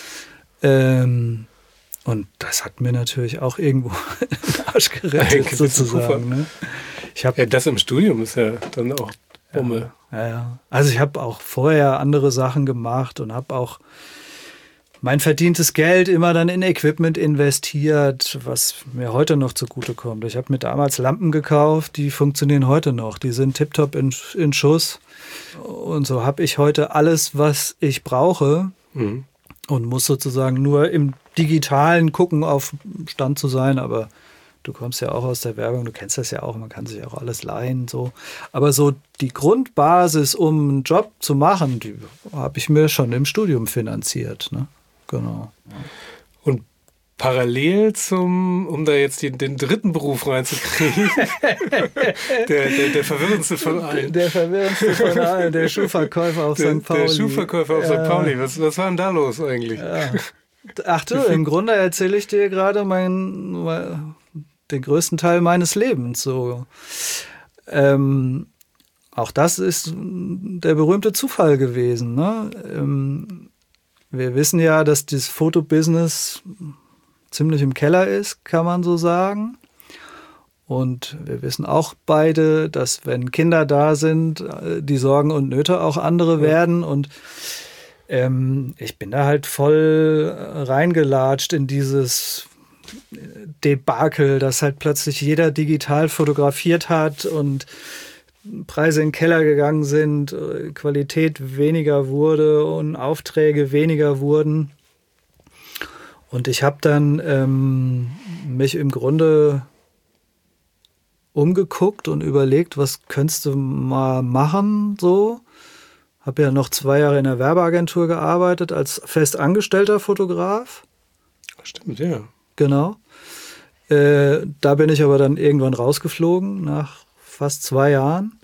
Und das hat mir natürlich auch irgendwo den Arsch gerettet, sozusagen. Ne? Ja, das im Studium ist ja dann auch Bummel. Ja. Also ich habe auch vorher andere Sachen gemacht und habe auch mein verdientes Geld immer dann in Equipment investiert, was mir heute noch zugutekommt. Ich habe mir damals Lampen gekauft, die funktionieren heute noch. Die sind tipptopp in Schuss. Und so habe ich heute alles, was ich brauche. Und muss sozusagen nur im Digitalen gucken, auf Stand zu sein. Aber du kommst ja auch aus der Werbung, du kennst das ja auch, man kann sich auch alles leihen. So. Aber so die Grundbasis, um einen Job zu machen, die habe ich mir schon im Studium finanziert. Ne? Genau. Und parallel um da jetzt den dritten Beruf reinzukriegen, der verwirrendste von allen. Der verwirrendste von allen, der Schuhverkäufer auf St. Pauli. Der Schuhverkäufer auf St. Pauli. Was war denn da los eigentlich? Ja. Ach du, im Grunde erzähle ich dir gerade den größten Teil meines Lebens. So. Auch das ist der berühmte Zufall gewesen. Ne? Wir wissen ja, dass das Fotobusiness ziemlich im Keller ist, kann man so sagen. Und wir wissen auch beide, dass wenn Kinder da sind, die Sorgen und Nöte auch andere werden. Und ich bin da halt voll reingelatscht in dieses Debakel, dass halt plötzlich jeder digital fotografiert hat und Preise in den Keller gegangen sind, Qualität weniger wurde und Aufträge weniger wurden. Und ich habe dann mich im Grunde umgeguckt und überlegt, was könntest du mal machen, so. Habe ja noch 2 Jahre in der Werbeagentur gearbeitet als festangestellter Fotograf. Stimmt, ja. Genau. Da bin ich aber dann irgendwann rausgeflogen nach fast 2 Jahren.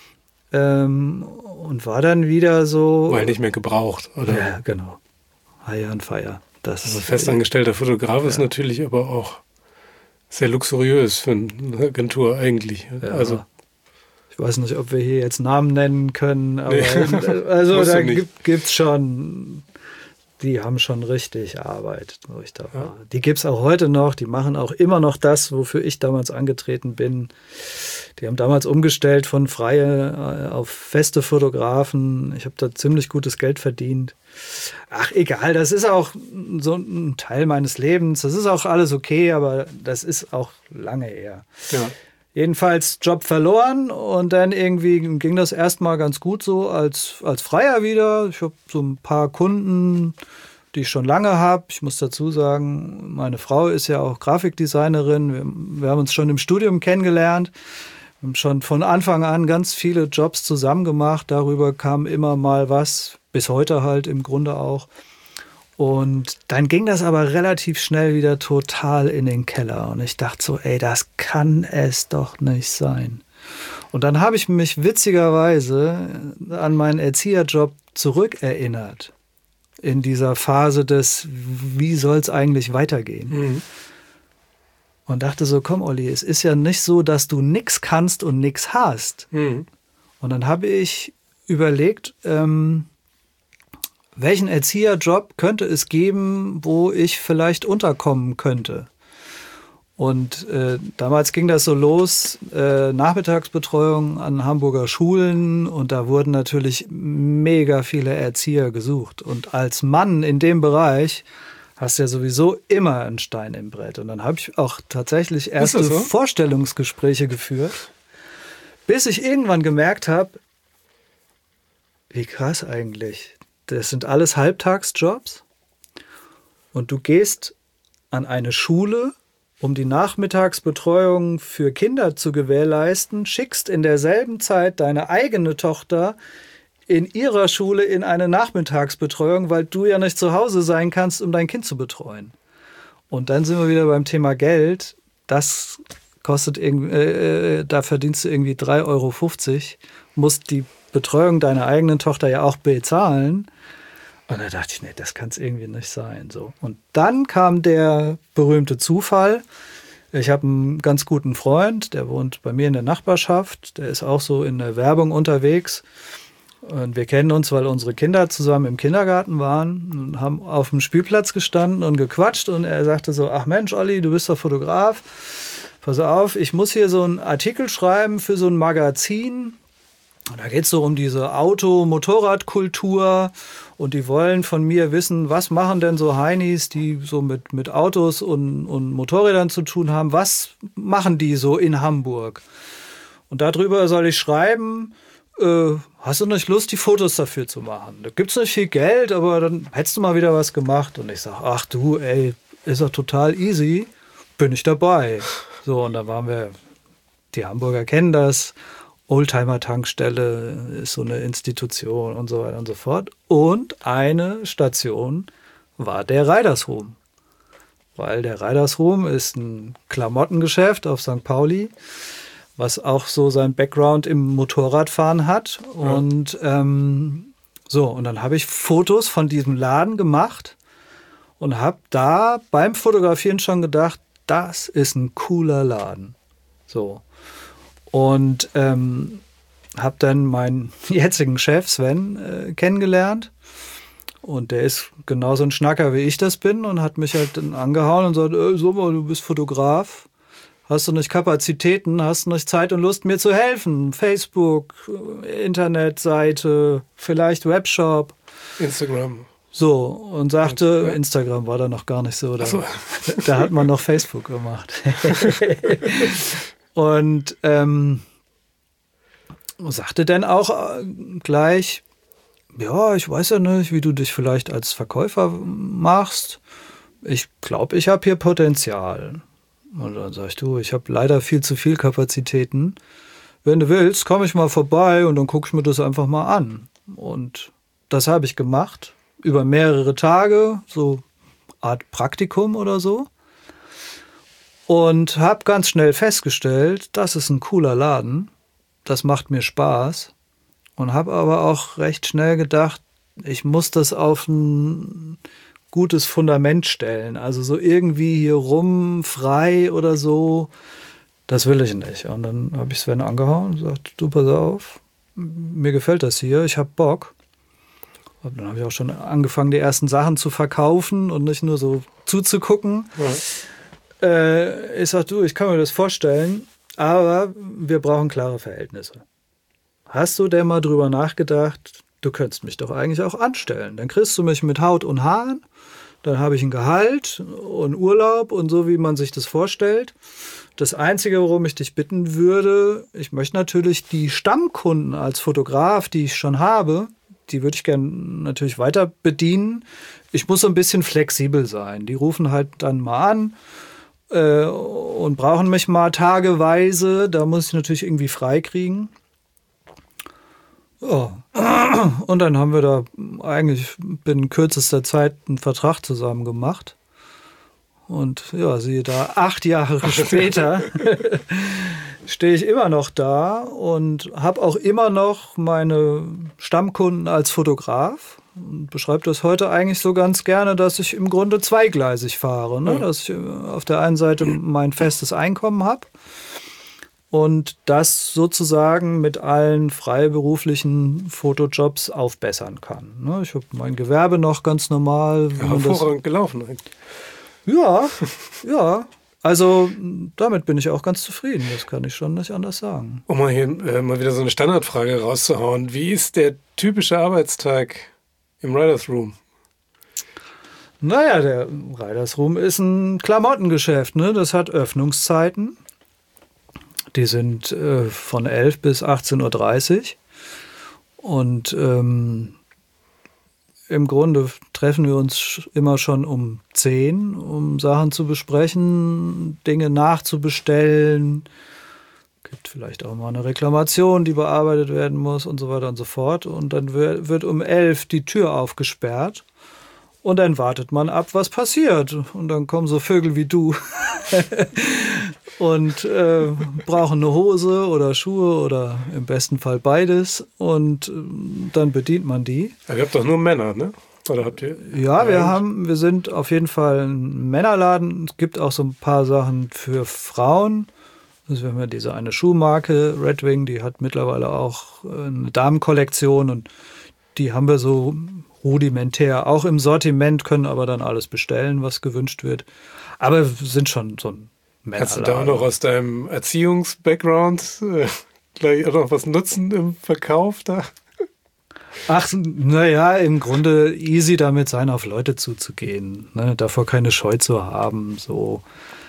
Und war dann wieder so... Weil nicht mehr gebraucht, oder? Ja, genau. Hire and fire. Also festangestellter Fotograf ist natürlich aber auch sehr luxuriös für eine Agentur eigentlich. Ja. Also ich weiß nicht, ob wir hier jetzt Namen nennen können, aber nee. also da gibt's schon, die haben schon richtig Arbeit, wo ich da war. Ja. Die gibt's auch heute noch, die machen auch immer noch das, wofür ich damals angetreten bin. Die haben damals umgestellt von freie auf feste Fotografen. Ich habe da ziemlich gutes Geld verdient. Ach, egal, das ist auch so ein Teil meines Lebens. Das ist auch alles okay, aber das ist auch lange her. Ja. Jedenfalls Job verloren und dann irgendwie ging das erstmal ganz gut so als Freier wieder. Ich habe so ein paar Kunden, die ich schon lange habe. Ich muss dazu sagen, meine Frau ist ja auch Grafikdesignerin. Wir haben uns schon im Studium kennengelernt. Wir haben schon von Anfang an ganz viele Jobs zusammen gemacht. Darüber kam immer mal was, bis heute halt im Grunde auch. Und dann ging das aber relativ schnell wieder total in den Keller. Und ich dachte so, ey, das kann es doch nicht sein. Und dann habe ich mich witzigerweise an meinen Erzieherjob zurückerinnert. In dieser Phase des, wie soll es eigentlich weitergehen? Mhm. Und dachte so, komm Olli, es ist ja nicht so, dass du nix kannst und nix hast. Mhm. Und dann habe ich überlegt, welchen Erzieherjob könnte es geben, wo ich vielleicht unterkommen könnte. Und damals ging das so los, Nachmittagsbetreuung an Hamburger Schulen und da wurden natürlich mega viele Erzieher gesucht. Und als Mann in dem Bereich hast du ja sowieso immer einen Stein im Brett. Und dann habe ich auch tatsächlich erste Vorstellungsgespräche geführt, bis ich irgendwann gemerkt habe, wie krass eigentlich. Das sind alles Halbtagsjobs und du gehst an eine Schule, um die Nachmittagsbetreuung für Kinder zu gewährleisten, schickst in derselben Zeit deine eigene Tochter in ihrer Schule in eine Nachmittagsbetreuung, weil du ja nicht zu Hause sein kannst, um dein Kind zu betreuen. Und dann sind wir wieder beim Thema Geld. Das kostet da verdienst du irgendwie 3,50 €, musst die Betreuung deiner eigenen Tochter ja auch bezahlen. Und da dachte ich, nee, das kann es irgendwie nicht sein. So. Und dann kam der berühmte Zufall. Ich habe einen ganz guten Freund, der wohnt bei mir in der Nachbarschaft. Der ist auch so in der Werbung unterwegs. Und wir kennen uns, weil unsere Kinder zusammen im Kindergarten waren und haben auf dem Spielplatz gestanden und gequatscht. Und er sagte so, ach Mensch, Olli, du bist doch Fotograf. Pass auf, ich muss hier so einen Artikel schreiben für so ein Magazin. Und da geht es so um diese Auto-Motorradkultur und die wollen von mir wissen, was machen denn so Heinis, die so mit Autos und Motorrädern zu tun haben, was machen die so in Hamburg? Und darüber soll ich schreiben, hast du nicht Lust, die Fotos dafür zu machen? Da gibt's nicht viel Geld, aber dann hättest du mal wieder was gemacht. Und ich sage, ach du, ey, ist doch total easy, bin ich dabei. So, und da waren wir, die Hamburger kennen das, Oldtimer-Tankstelle ist so eine Institution und so weiter und so fort. Und eine Station war der Reidersruhm. Weil der Reidersruhm ist ein Klamottengeschäft auf St. Pauli, was auch so sein Background im Motorradfahren hat. Ja. Und und dann habe ich Fotos von diesem Laden gemacht und habe da beim Fotografieren schon gedacht, das ist ein cooler Laden. So. Und habe dann meinen jetzigen Chef Sven kennengelernt. Und der ist genauso ein Schnacker, wie ich das bin. Und hat mich halt dann angehauen und sagt, so mal, du bist Fotograf. Hast du nicht Kapazitäten? Hast du nicht Zeit und Lust, mir zu helfen? Facebook, Internetseite, vielleicht Webshop. Instagram. So, und sagte, Instagram war da noch gar nicht so. Da hat man noch Facebook gemacht. Und sagte dann auch gleich, ja, ich weiß ja nicht, wie du dich vielleicht als Verkäufer machst. Ich glaube, ich habe hier Potenzial. Und dann sagst du, ich habe leider viel zu viel Kapazitäten. Wenn du willst, komme ich mal vorbei und dann gucke ich mir das einfach mal an. Und das habe ich gemacht, über mehrere Tage, so Art Praktikum oder so. Und habe ganz schnell festgestellt, das ist ein cooler Laden, das macht mir Spaß. Und habe aber auch recht schnell gedacht, ich muss das auf ein gutes Fundament stellen. Also so irgendwie hier rum, frei oder so, das will ich nicht. Und dann habe ich Sven angehauen und gesagt, du, pass auf, mir gefällt das hier, ich habe Bock. Und dann habe ich auch schon angefangen, die ersten Sachen zu verkaufen und nicht nur so zuzugucken. Ja. Ich sage, du, ich kann mir das vorstellen, aber wir brauchen klare Verhältnisse. Hast du denn mal drüber nachgedacht, du könntest mich doch eigentlich auch anstellen. Dann kriegst du mich mit Haut und Haaren, dann habe ich ein Gehalt und Urlaub und so, wie man sich das vorstellt. Das Einzige, worum ich dich bitten würde, ich möchte natürlich die Stammkunden als Fotograf, die ich schon habe, die würde ich gerne natürlich weiter bedienen. Ich muss so ein bisschen flexibel sein. Die rufen halt dann mal an und brauchen mich mal tageweise. Da muss ich natürlich irgendwie frei kriegen. Ja. Und dann haben wir da eigentlich binnen kürzester Zeit einen Vertrag zusammen gemacht. Und ja, siehe da, 8 Jahre später stehe ich immer noch da und habe auch immer noch meine Stammkunden als Fotograf. Und beschreibe das heute eigentlich so ganz gerne, dass ich im Grunde zweigleisig fahre. Ne? Dass ich auf der einen Seite mein festes Einkommen habe und das sozusagen mit allen freiberuflichen Fotojobs aufbessern kann. Ne? Ich habe mein Gewerbe noch ganz normal. Ja, hervorragend gelaufen eigentlich. Ja. Also damit bin ich auch ganz zufrieden. Das kann ich schon nicht anders sagen. Um mal hier mal wieder so eine Standardfrage rauszuhauen. Wie ist der typische Arbeitstag im Writers Room? Naja, der Writers Room ist ein Klamottengeschäft. Ne? Das hat Öffnungszeiten. Die sind von 11 bis 18:30 Uhr. Und im Grunde treffen wir uns immer schon um 10, um Sachen zu besprechen, Dinge nachzubestellen. Gibt vielleicht auch mal eine Reklamation, die bearbeitet werden muss und so weiter und so fort. Und dann wird um 11 die Tür aufgesperrt und dann wartet man ab, was passiert. Und dann kommen so Vögel wie du und brauchen eine Hose oder Schuhe oder im besten Fall beides und dann bedient man die. Ja, ihr habt doch nur Männer, ne? Oder habt ihr? Ja, wir sind auf jeden Fall ein Männerladen. Es gibt auch so ein paar Sachen für Frauen. Also wir haben ja diese eine Schuhmarke, Red Wing, die hat mittlerweile auch eine Damenkollektion und die haben wir so rudimentär auch im Sortiment, können aber dann alles bestellen, was gewünscht wird. Aber wir sind schon so ein Männerladen. Kannst du da auch noch aus deinem Erziehungs-Background gleich auch noch was nutzen im Verkauf da? Ach, naja, im Grunde easy damit sein, auf Leute zuzugehen. Ne? Davor keine Scheu zu haben, so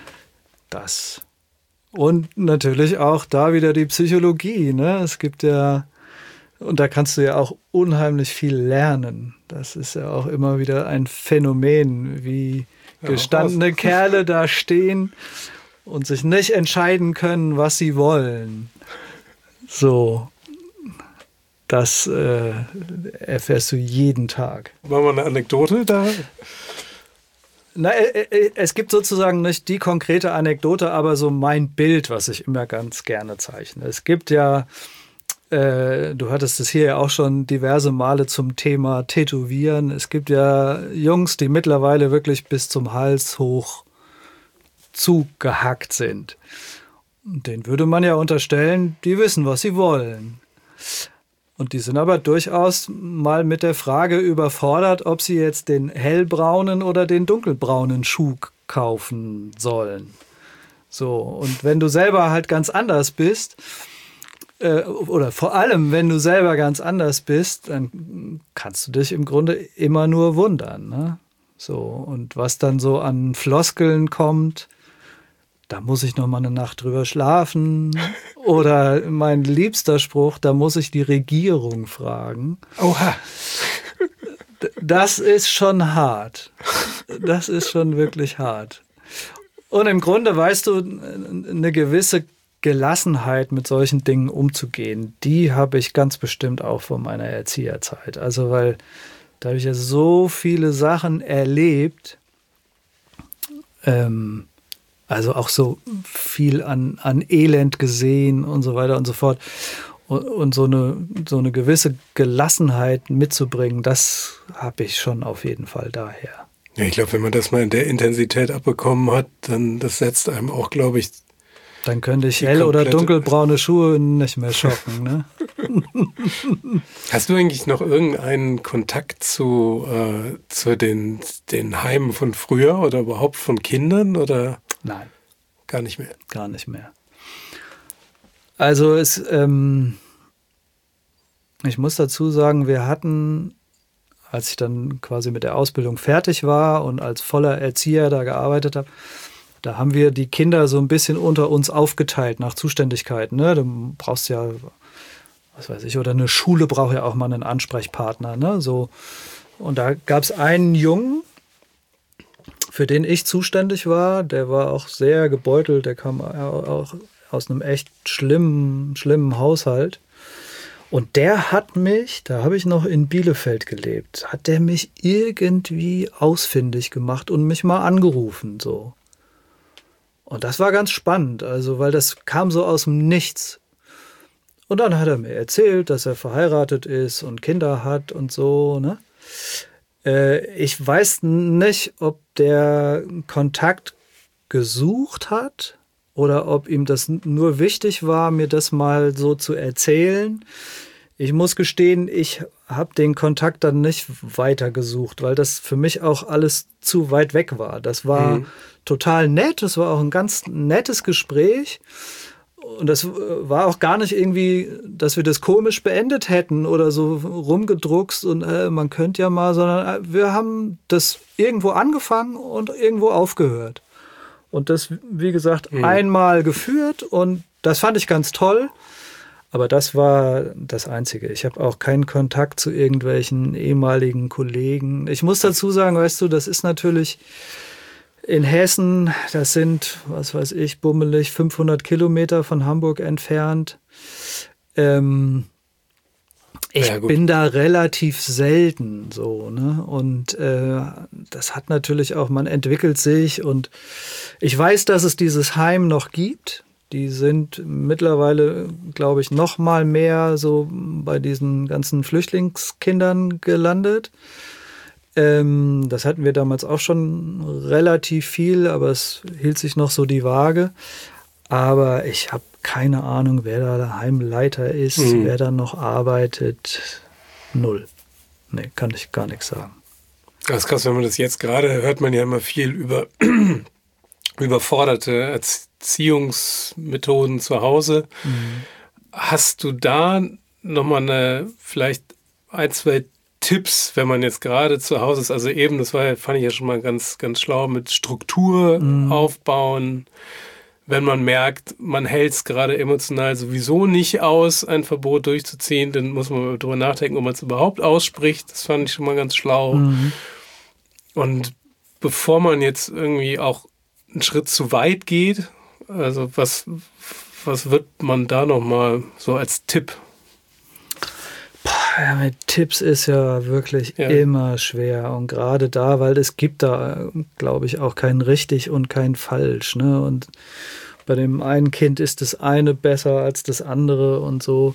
das. Und natürlich auch da wieder die Psychologie. Ne? Es gibt ja, und da kannst du ja auch unheimlich viel lernen. Das ist ja auch immer wieder ein Phänomen, wie gestandene Kerle da stehen und sich nicht entscheiden können, was sie wollen. So, das erfährst du jeden Tag. Machen wir eine Anekdote da? Na, es gibt sozusagen nicht die konkrete Anekdote, aber so mein Bild, was ich immer ganz gerne zeichne. Es gibt ja, du hattest es hier ja auch schon diverse Male zum Thema Tätowieren. Es gibt ja Jungs, die mittlerweile wirklich bis zum Hals hoch zugehackt sind. Denen würde man ja unterstellen, die wissen, was sie wollen. Und die sind aber durchaus mal mit der Frage überfordert, ob sie jetzt den hellbraunen oder den dunkelbraunen Schuh kaufen sollen. So, und wenn du selber halt ganz anders bist, oder vor allem, wenn du selber ganz anders bist, dann kannst du dich im Grunde immer nur wundern. Ne? So, und was dann so an Floskeln kommt, da muss ich noch mal eine Nacht drüber schlafen. Oder mein liebster Spruch, da muss ich die Regierung fragen. Oha. Das ist schon hart. Das ist schon wirklich hart. Und im Grunde, weißt du, eine gewisse Gelassenheit, mit solchen Dingen umzugehen, die habe ich ganz bestimmt auch von meiner Erzieherzeit. Also, weil da habe ich ja so viele Sachen erlebt, also auch so viel an Elend gesehen und so weiter und so fort. Und so eine gewisse Gelassenheit mitzubringen, das habe ich schon auf jeden Fall daher. Ja, ich glaube, wenn man das mal in der Intensität abbekommen hat, dann das setzt einem auch, glaube ich, dann könnte ich hell- oder dunkelbraune Schuhe nicht mehr schocken. Ne? Hast du eigentlich noch irgendeinen Kontakt zu den Heimen von früher oder überhaupt von Kindern? Oder? Nein. Gar nicht mehr? Gar nicht mehr. Also ich muss dazu sagen, wir hatten, als ich dann quasi mit der Ausbildung fertig war und als voller Erzieher da gearbeitet habe, da haben wir die Kinder so ein bisschen unter uns aufgeteilt nach Zuständigkeiten. Ne? Du brauchst ja, was weiß ich, oder eine Schule braucht ja auch mal einen Ansprechpartner. Ne? So. Und da gab es einen Jungen, für den ich zuständig war. Der war auch sehr gebeutelt. Der kam auch aus einem echt schlimmen Haushalt. Und der hat mich, da habe ich noch in Bielefeld gelebt, hat der mich irgendwie ausfindig gemacht und mich mal angerufen, so. Und das war ganz spannend, also, weil das kam so aus dem Nichts. Und dann hat er mir erzählt, dass er verheiratet ist und Kinder hat und so, ne? Ich weiß nicht, ob der Kontakt gesucht hat oder ob ihm das nur wichtig war, mir das mal so zu erzählen. Ich muss gestehen, ich habe den Kontakt dann nicht weiter gesucht, weil das für mich auch alles zu weit weg war. Das war total nett, das war auch ein ganz nettes Gespräch. Und das war auch gar nicht irgendwie, dass wir das komisch beendet hätten oder so rumgedruckst und man könnte ja mal, sondern wir haben das irgendwo angefangen und irgendwo aufgehört. Und das, wie gesagt, einmal geführt und das fand ich ganz toll. Aber das war das Einzige. Ich habe auch keinen Kontakt zu irgendwelchen ehemaligen Kollegen. Ich muss dazu sagen, weißt du, das ist natürlich in Hessen, das sind, was weiß ich, bummelig 500 Kilometer von Hamburg entfernt. Ich bin da relativ selten so, ne? Und das hat natürlich auch, man entwickelt sich und ich weiß, dass es dieses Heim noch gibt. Die sind mittlerweile, glaube ich, noch mal mehr so bei diesen ganzen Flüchtlingskindern gelandet. Das hatten wir damals auch schon relativ viel, aber es hielt sich noch so die Waage. Aber ich habe keine Ahnung, wer da der Heimleiter ist, wer da noch arbeitet. Null. Nee, kann ich gar nichts sagen. Das ist krass, wenn man das jetzt gerade hört, man ja immer viel über überforderte Erziehungsmethoden zu Hause. Hast du da nochmal vielleicht ein, zwei Tipps, wenn man jetzt gerade zu Hause ist? Also eben, das fand ich ja schon mal ganz, ganz schlau, mit Struktur aufbauen. Wenn man merkt, man hält es gerade emotional sowieso nicht aus, ein Verbot durchzuziehen, dann muss man darüber nachdenken, ob man es überhaupt ausspricht. Das fand ich schon mal ganz schlau. Und bevor man jetzt irgendwie auch einen Schritt zu weit geht, also was wird man da nochmal so als Tipp? Ja, mit Tipps ist ja wirklich immer schwer und gerade da, weil es gibt da, glaube ich, auch kein richtig und kein falsch, ne? Und bei dem einen Kind ist das eine besser als das andere und so.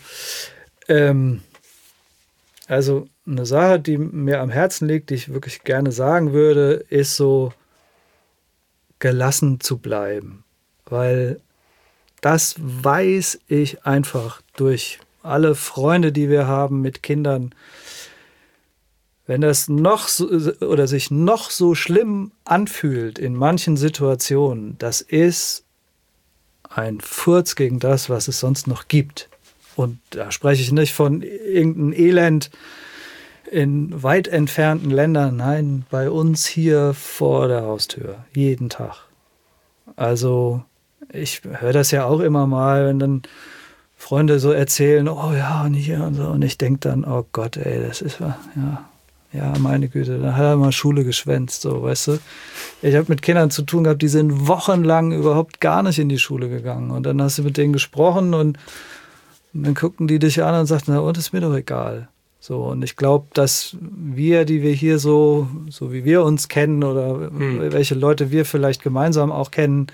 Also eine Sache, die mir am Herzen liegt, die ich wirklich gerne sagen würde, ist so, gelassen zu bleiben, weil das weiß ich einfach durch alle Freunde, die wir haben mit Kindern. Wenn das noch so, oder sich noch so schlimm anfühlt in manchen Situationen, das ist ein Furz gegen das, was es sonst noch gibt. Und da spreche ich nicht von irgendeinem Elend in weit entfernten Ländern. Nein, bei uns hier vor der Haustür. Jeden Tag. Also ich höre das ja auch immer mal, wenn dann Freunde so erzählen, oh ja, und hier und so. Und ich denke dann, oh Gott, ey, das ist ja Ja, meine Güte, dann hat er mal Schule geschwänzt, so, weißt du. Ich habe mit Kindern zu tun gehabt, die sind wochenlang überhaupt gar nicht in die Schule gegangen. Und dann hast du mit denen gesprochen und dann guckten die dich an und sagten, na und, ist mir doch egal. So, und ich glaube, dass wir, die wir hier so wie wir uns kennen oder welche Leute wir vielleicht gemeinsam auch kennen,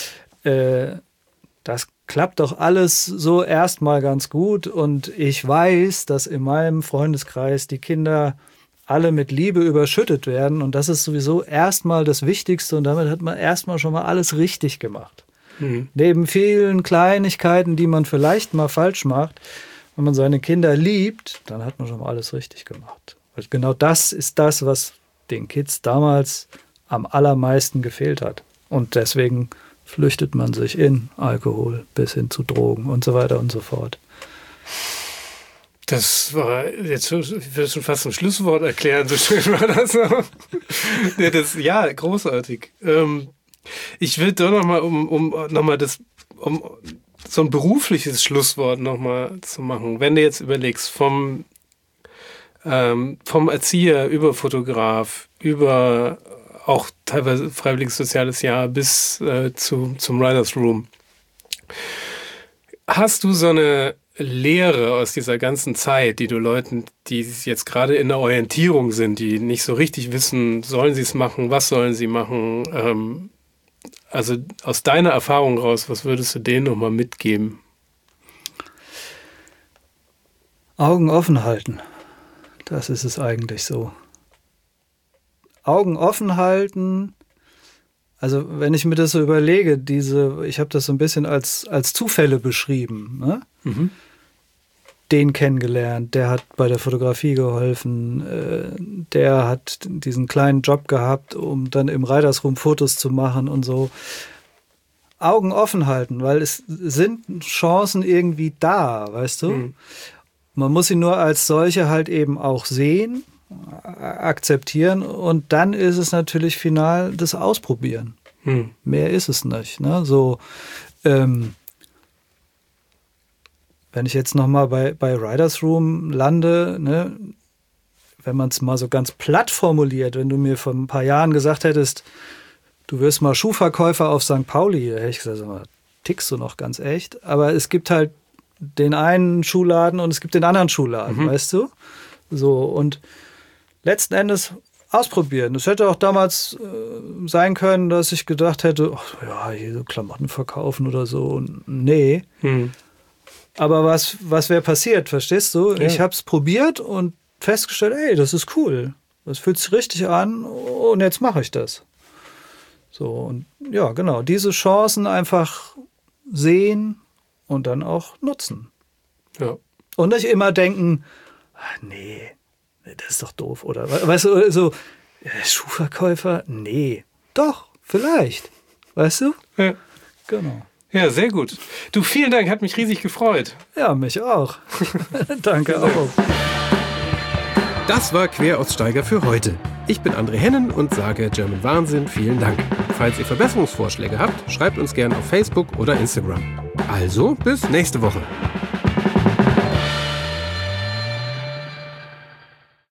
das klappt doch alles so erstmal ganz gut. Und ich weiß, dass in meinem Freundeskreis die Kinder alle mit Liebe überschüttet werden. Und das ist sowieso erstmal das Wichtigste. Und damit hat man erstmal schon mal alles richtig gemacht. Neben vielen Kleinigkeiten, die man vielleicht mal falsch macht, wenn man seine Kinder liebt, dann hat man schon mal alles richtig gemacht. Weil genau das ist das, was den Kids damals am allermeisten gefehlt hat. Und deswegen flüchtet man sich in Alkohol bis hin zu Drogen und so weiter und so fort. Das war, jetzt ich will schon fast ein Schlusswort erklären, so schön war das. Ja, großartig. Ich will doch nochmal, um so ein berufliches Schlusswort nochmal zu machen. Wenn du jetzt überlegst, vom Erzieher über Fotograf, über auch teilweise freiwilliges soziales Jahr bis zum Writers Room. Hast du so eine Lehre aus dieser ganzen Zeit, die du Leuten, die jetzt gerade in der Orientierung sind, die nicht so richtig wissen, sollen sie es machen, was sollen sie machen, also aus deiner Erfahrung raus, was würdest du denen nochmal mitgeben? Augen offen halten. Das ist es eigentlich so. Augen offen halten. Also wenn ich mir das so überlege, ich habe das so ein bisschen als Zufälle beschrieben. Ne? Mhm. Den kennengelernt, der hat bei der Fotografie geholfen, der hat diesen kleinen Job gehabt, um dann im Writers Room Fotos zu machen und so. Augen offen halten, weil es sind Chancen irgendwie da, weißt du? Mhm. Man muss sie nur als solche halt eben auch sehen, akzeptieren und dann ist es natürlich final das Ausprobieren. Mhm. Mehr ist es nicht. Ne? So, wenn ich jetzt nochmal bei Writers Room lande, ne, wenn man es mal so ganz platt formuliert, wenn du mir vor ein paar Jahren gesagt hättest, du wirst mal Schuhverkäufer auf St. Pauli, hätte ich gesagt, tickst du noch ganz echt? Aber es gibt halt den einen Schuhladen und es gibt den anderen Schuhladen, weißt du? So, und letzten Endes ausprobieren. Es hätte auch damals sein können, dass ich gedacht hätte, ja, hier so Klamotten verkaufen oder so. Nee. Aber was wäre passiert, verstehst du? Ja. Ich habe es probiert und festgestellt, ey, das ist cool. Das fühlt sich richtig an und jetzt mache ich das. So, und ja, genau, diese Chancen einfach sehen und dann auch nutzen. Ja. Und nicht immer denken, nee, das ist doch doof. Oder, weißt du, so, Schuhverkäufer? Nee. Doch, vielleicht. Weißt du? Ja. Genau. Ja, sehr gut. Du, vielen Dank, hat mich riesig gefreut. Ja, mich auch. Danke auch. Das war Queraussteiger für heute. Ich bin André Hennen und sage German Wahnsinn vielen Dank. Falls ihr Verbesserungsvorschläge habt, schreibt uns gerne auf Facebook oder Instagram. Also, bis nächste Woche.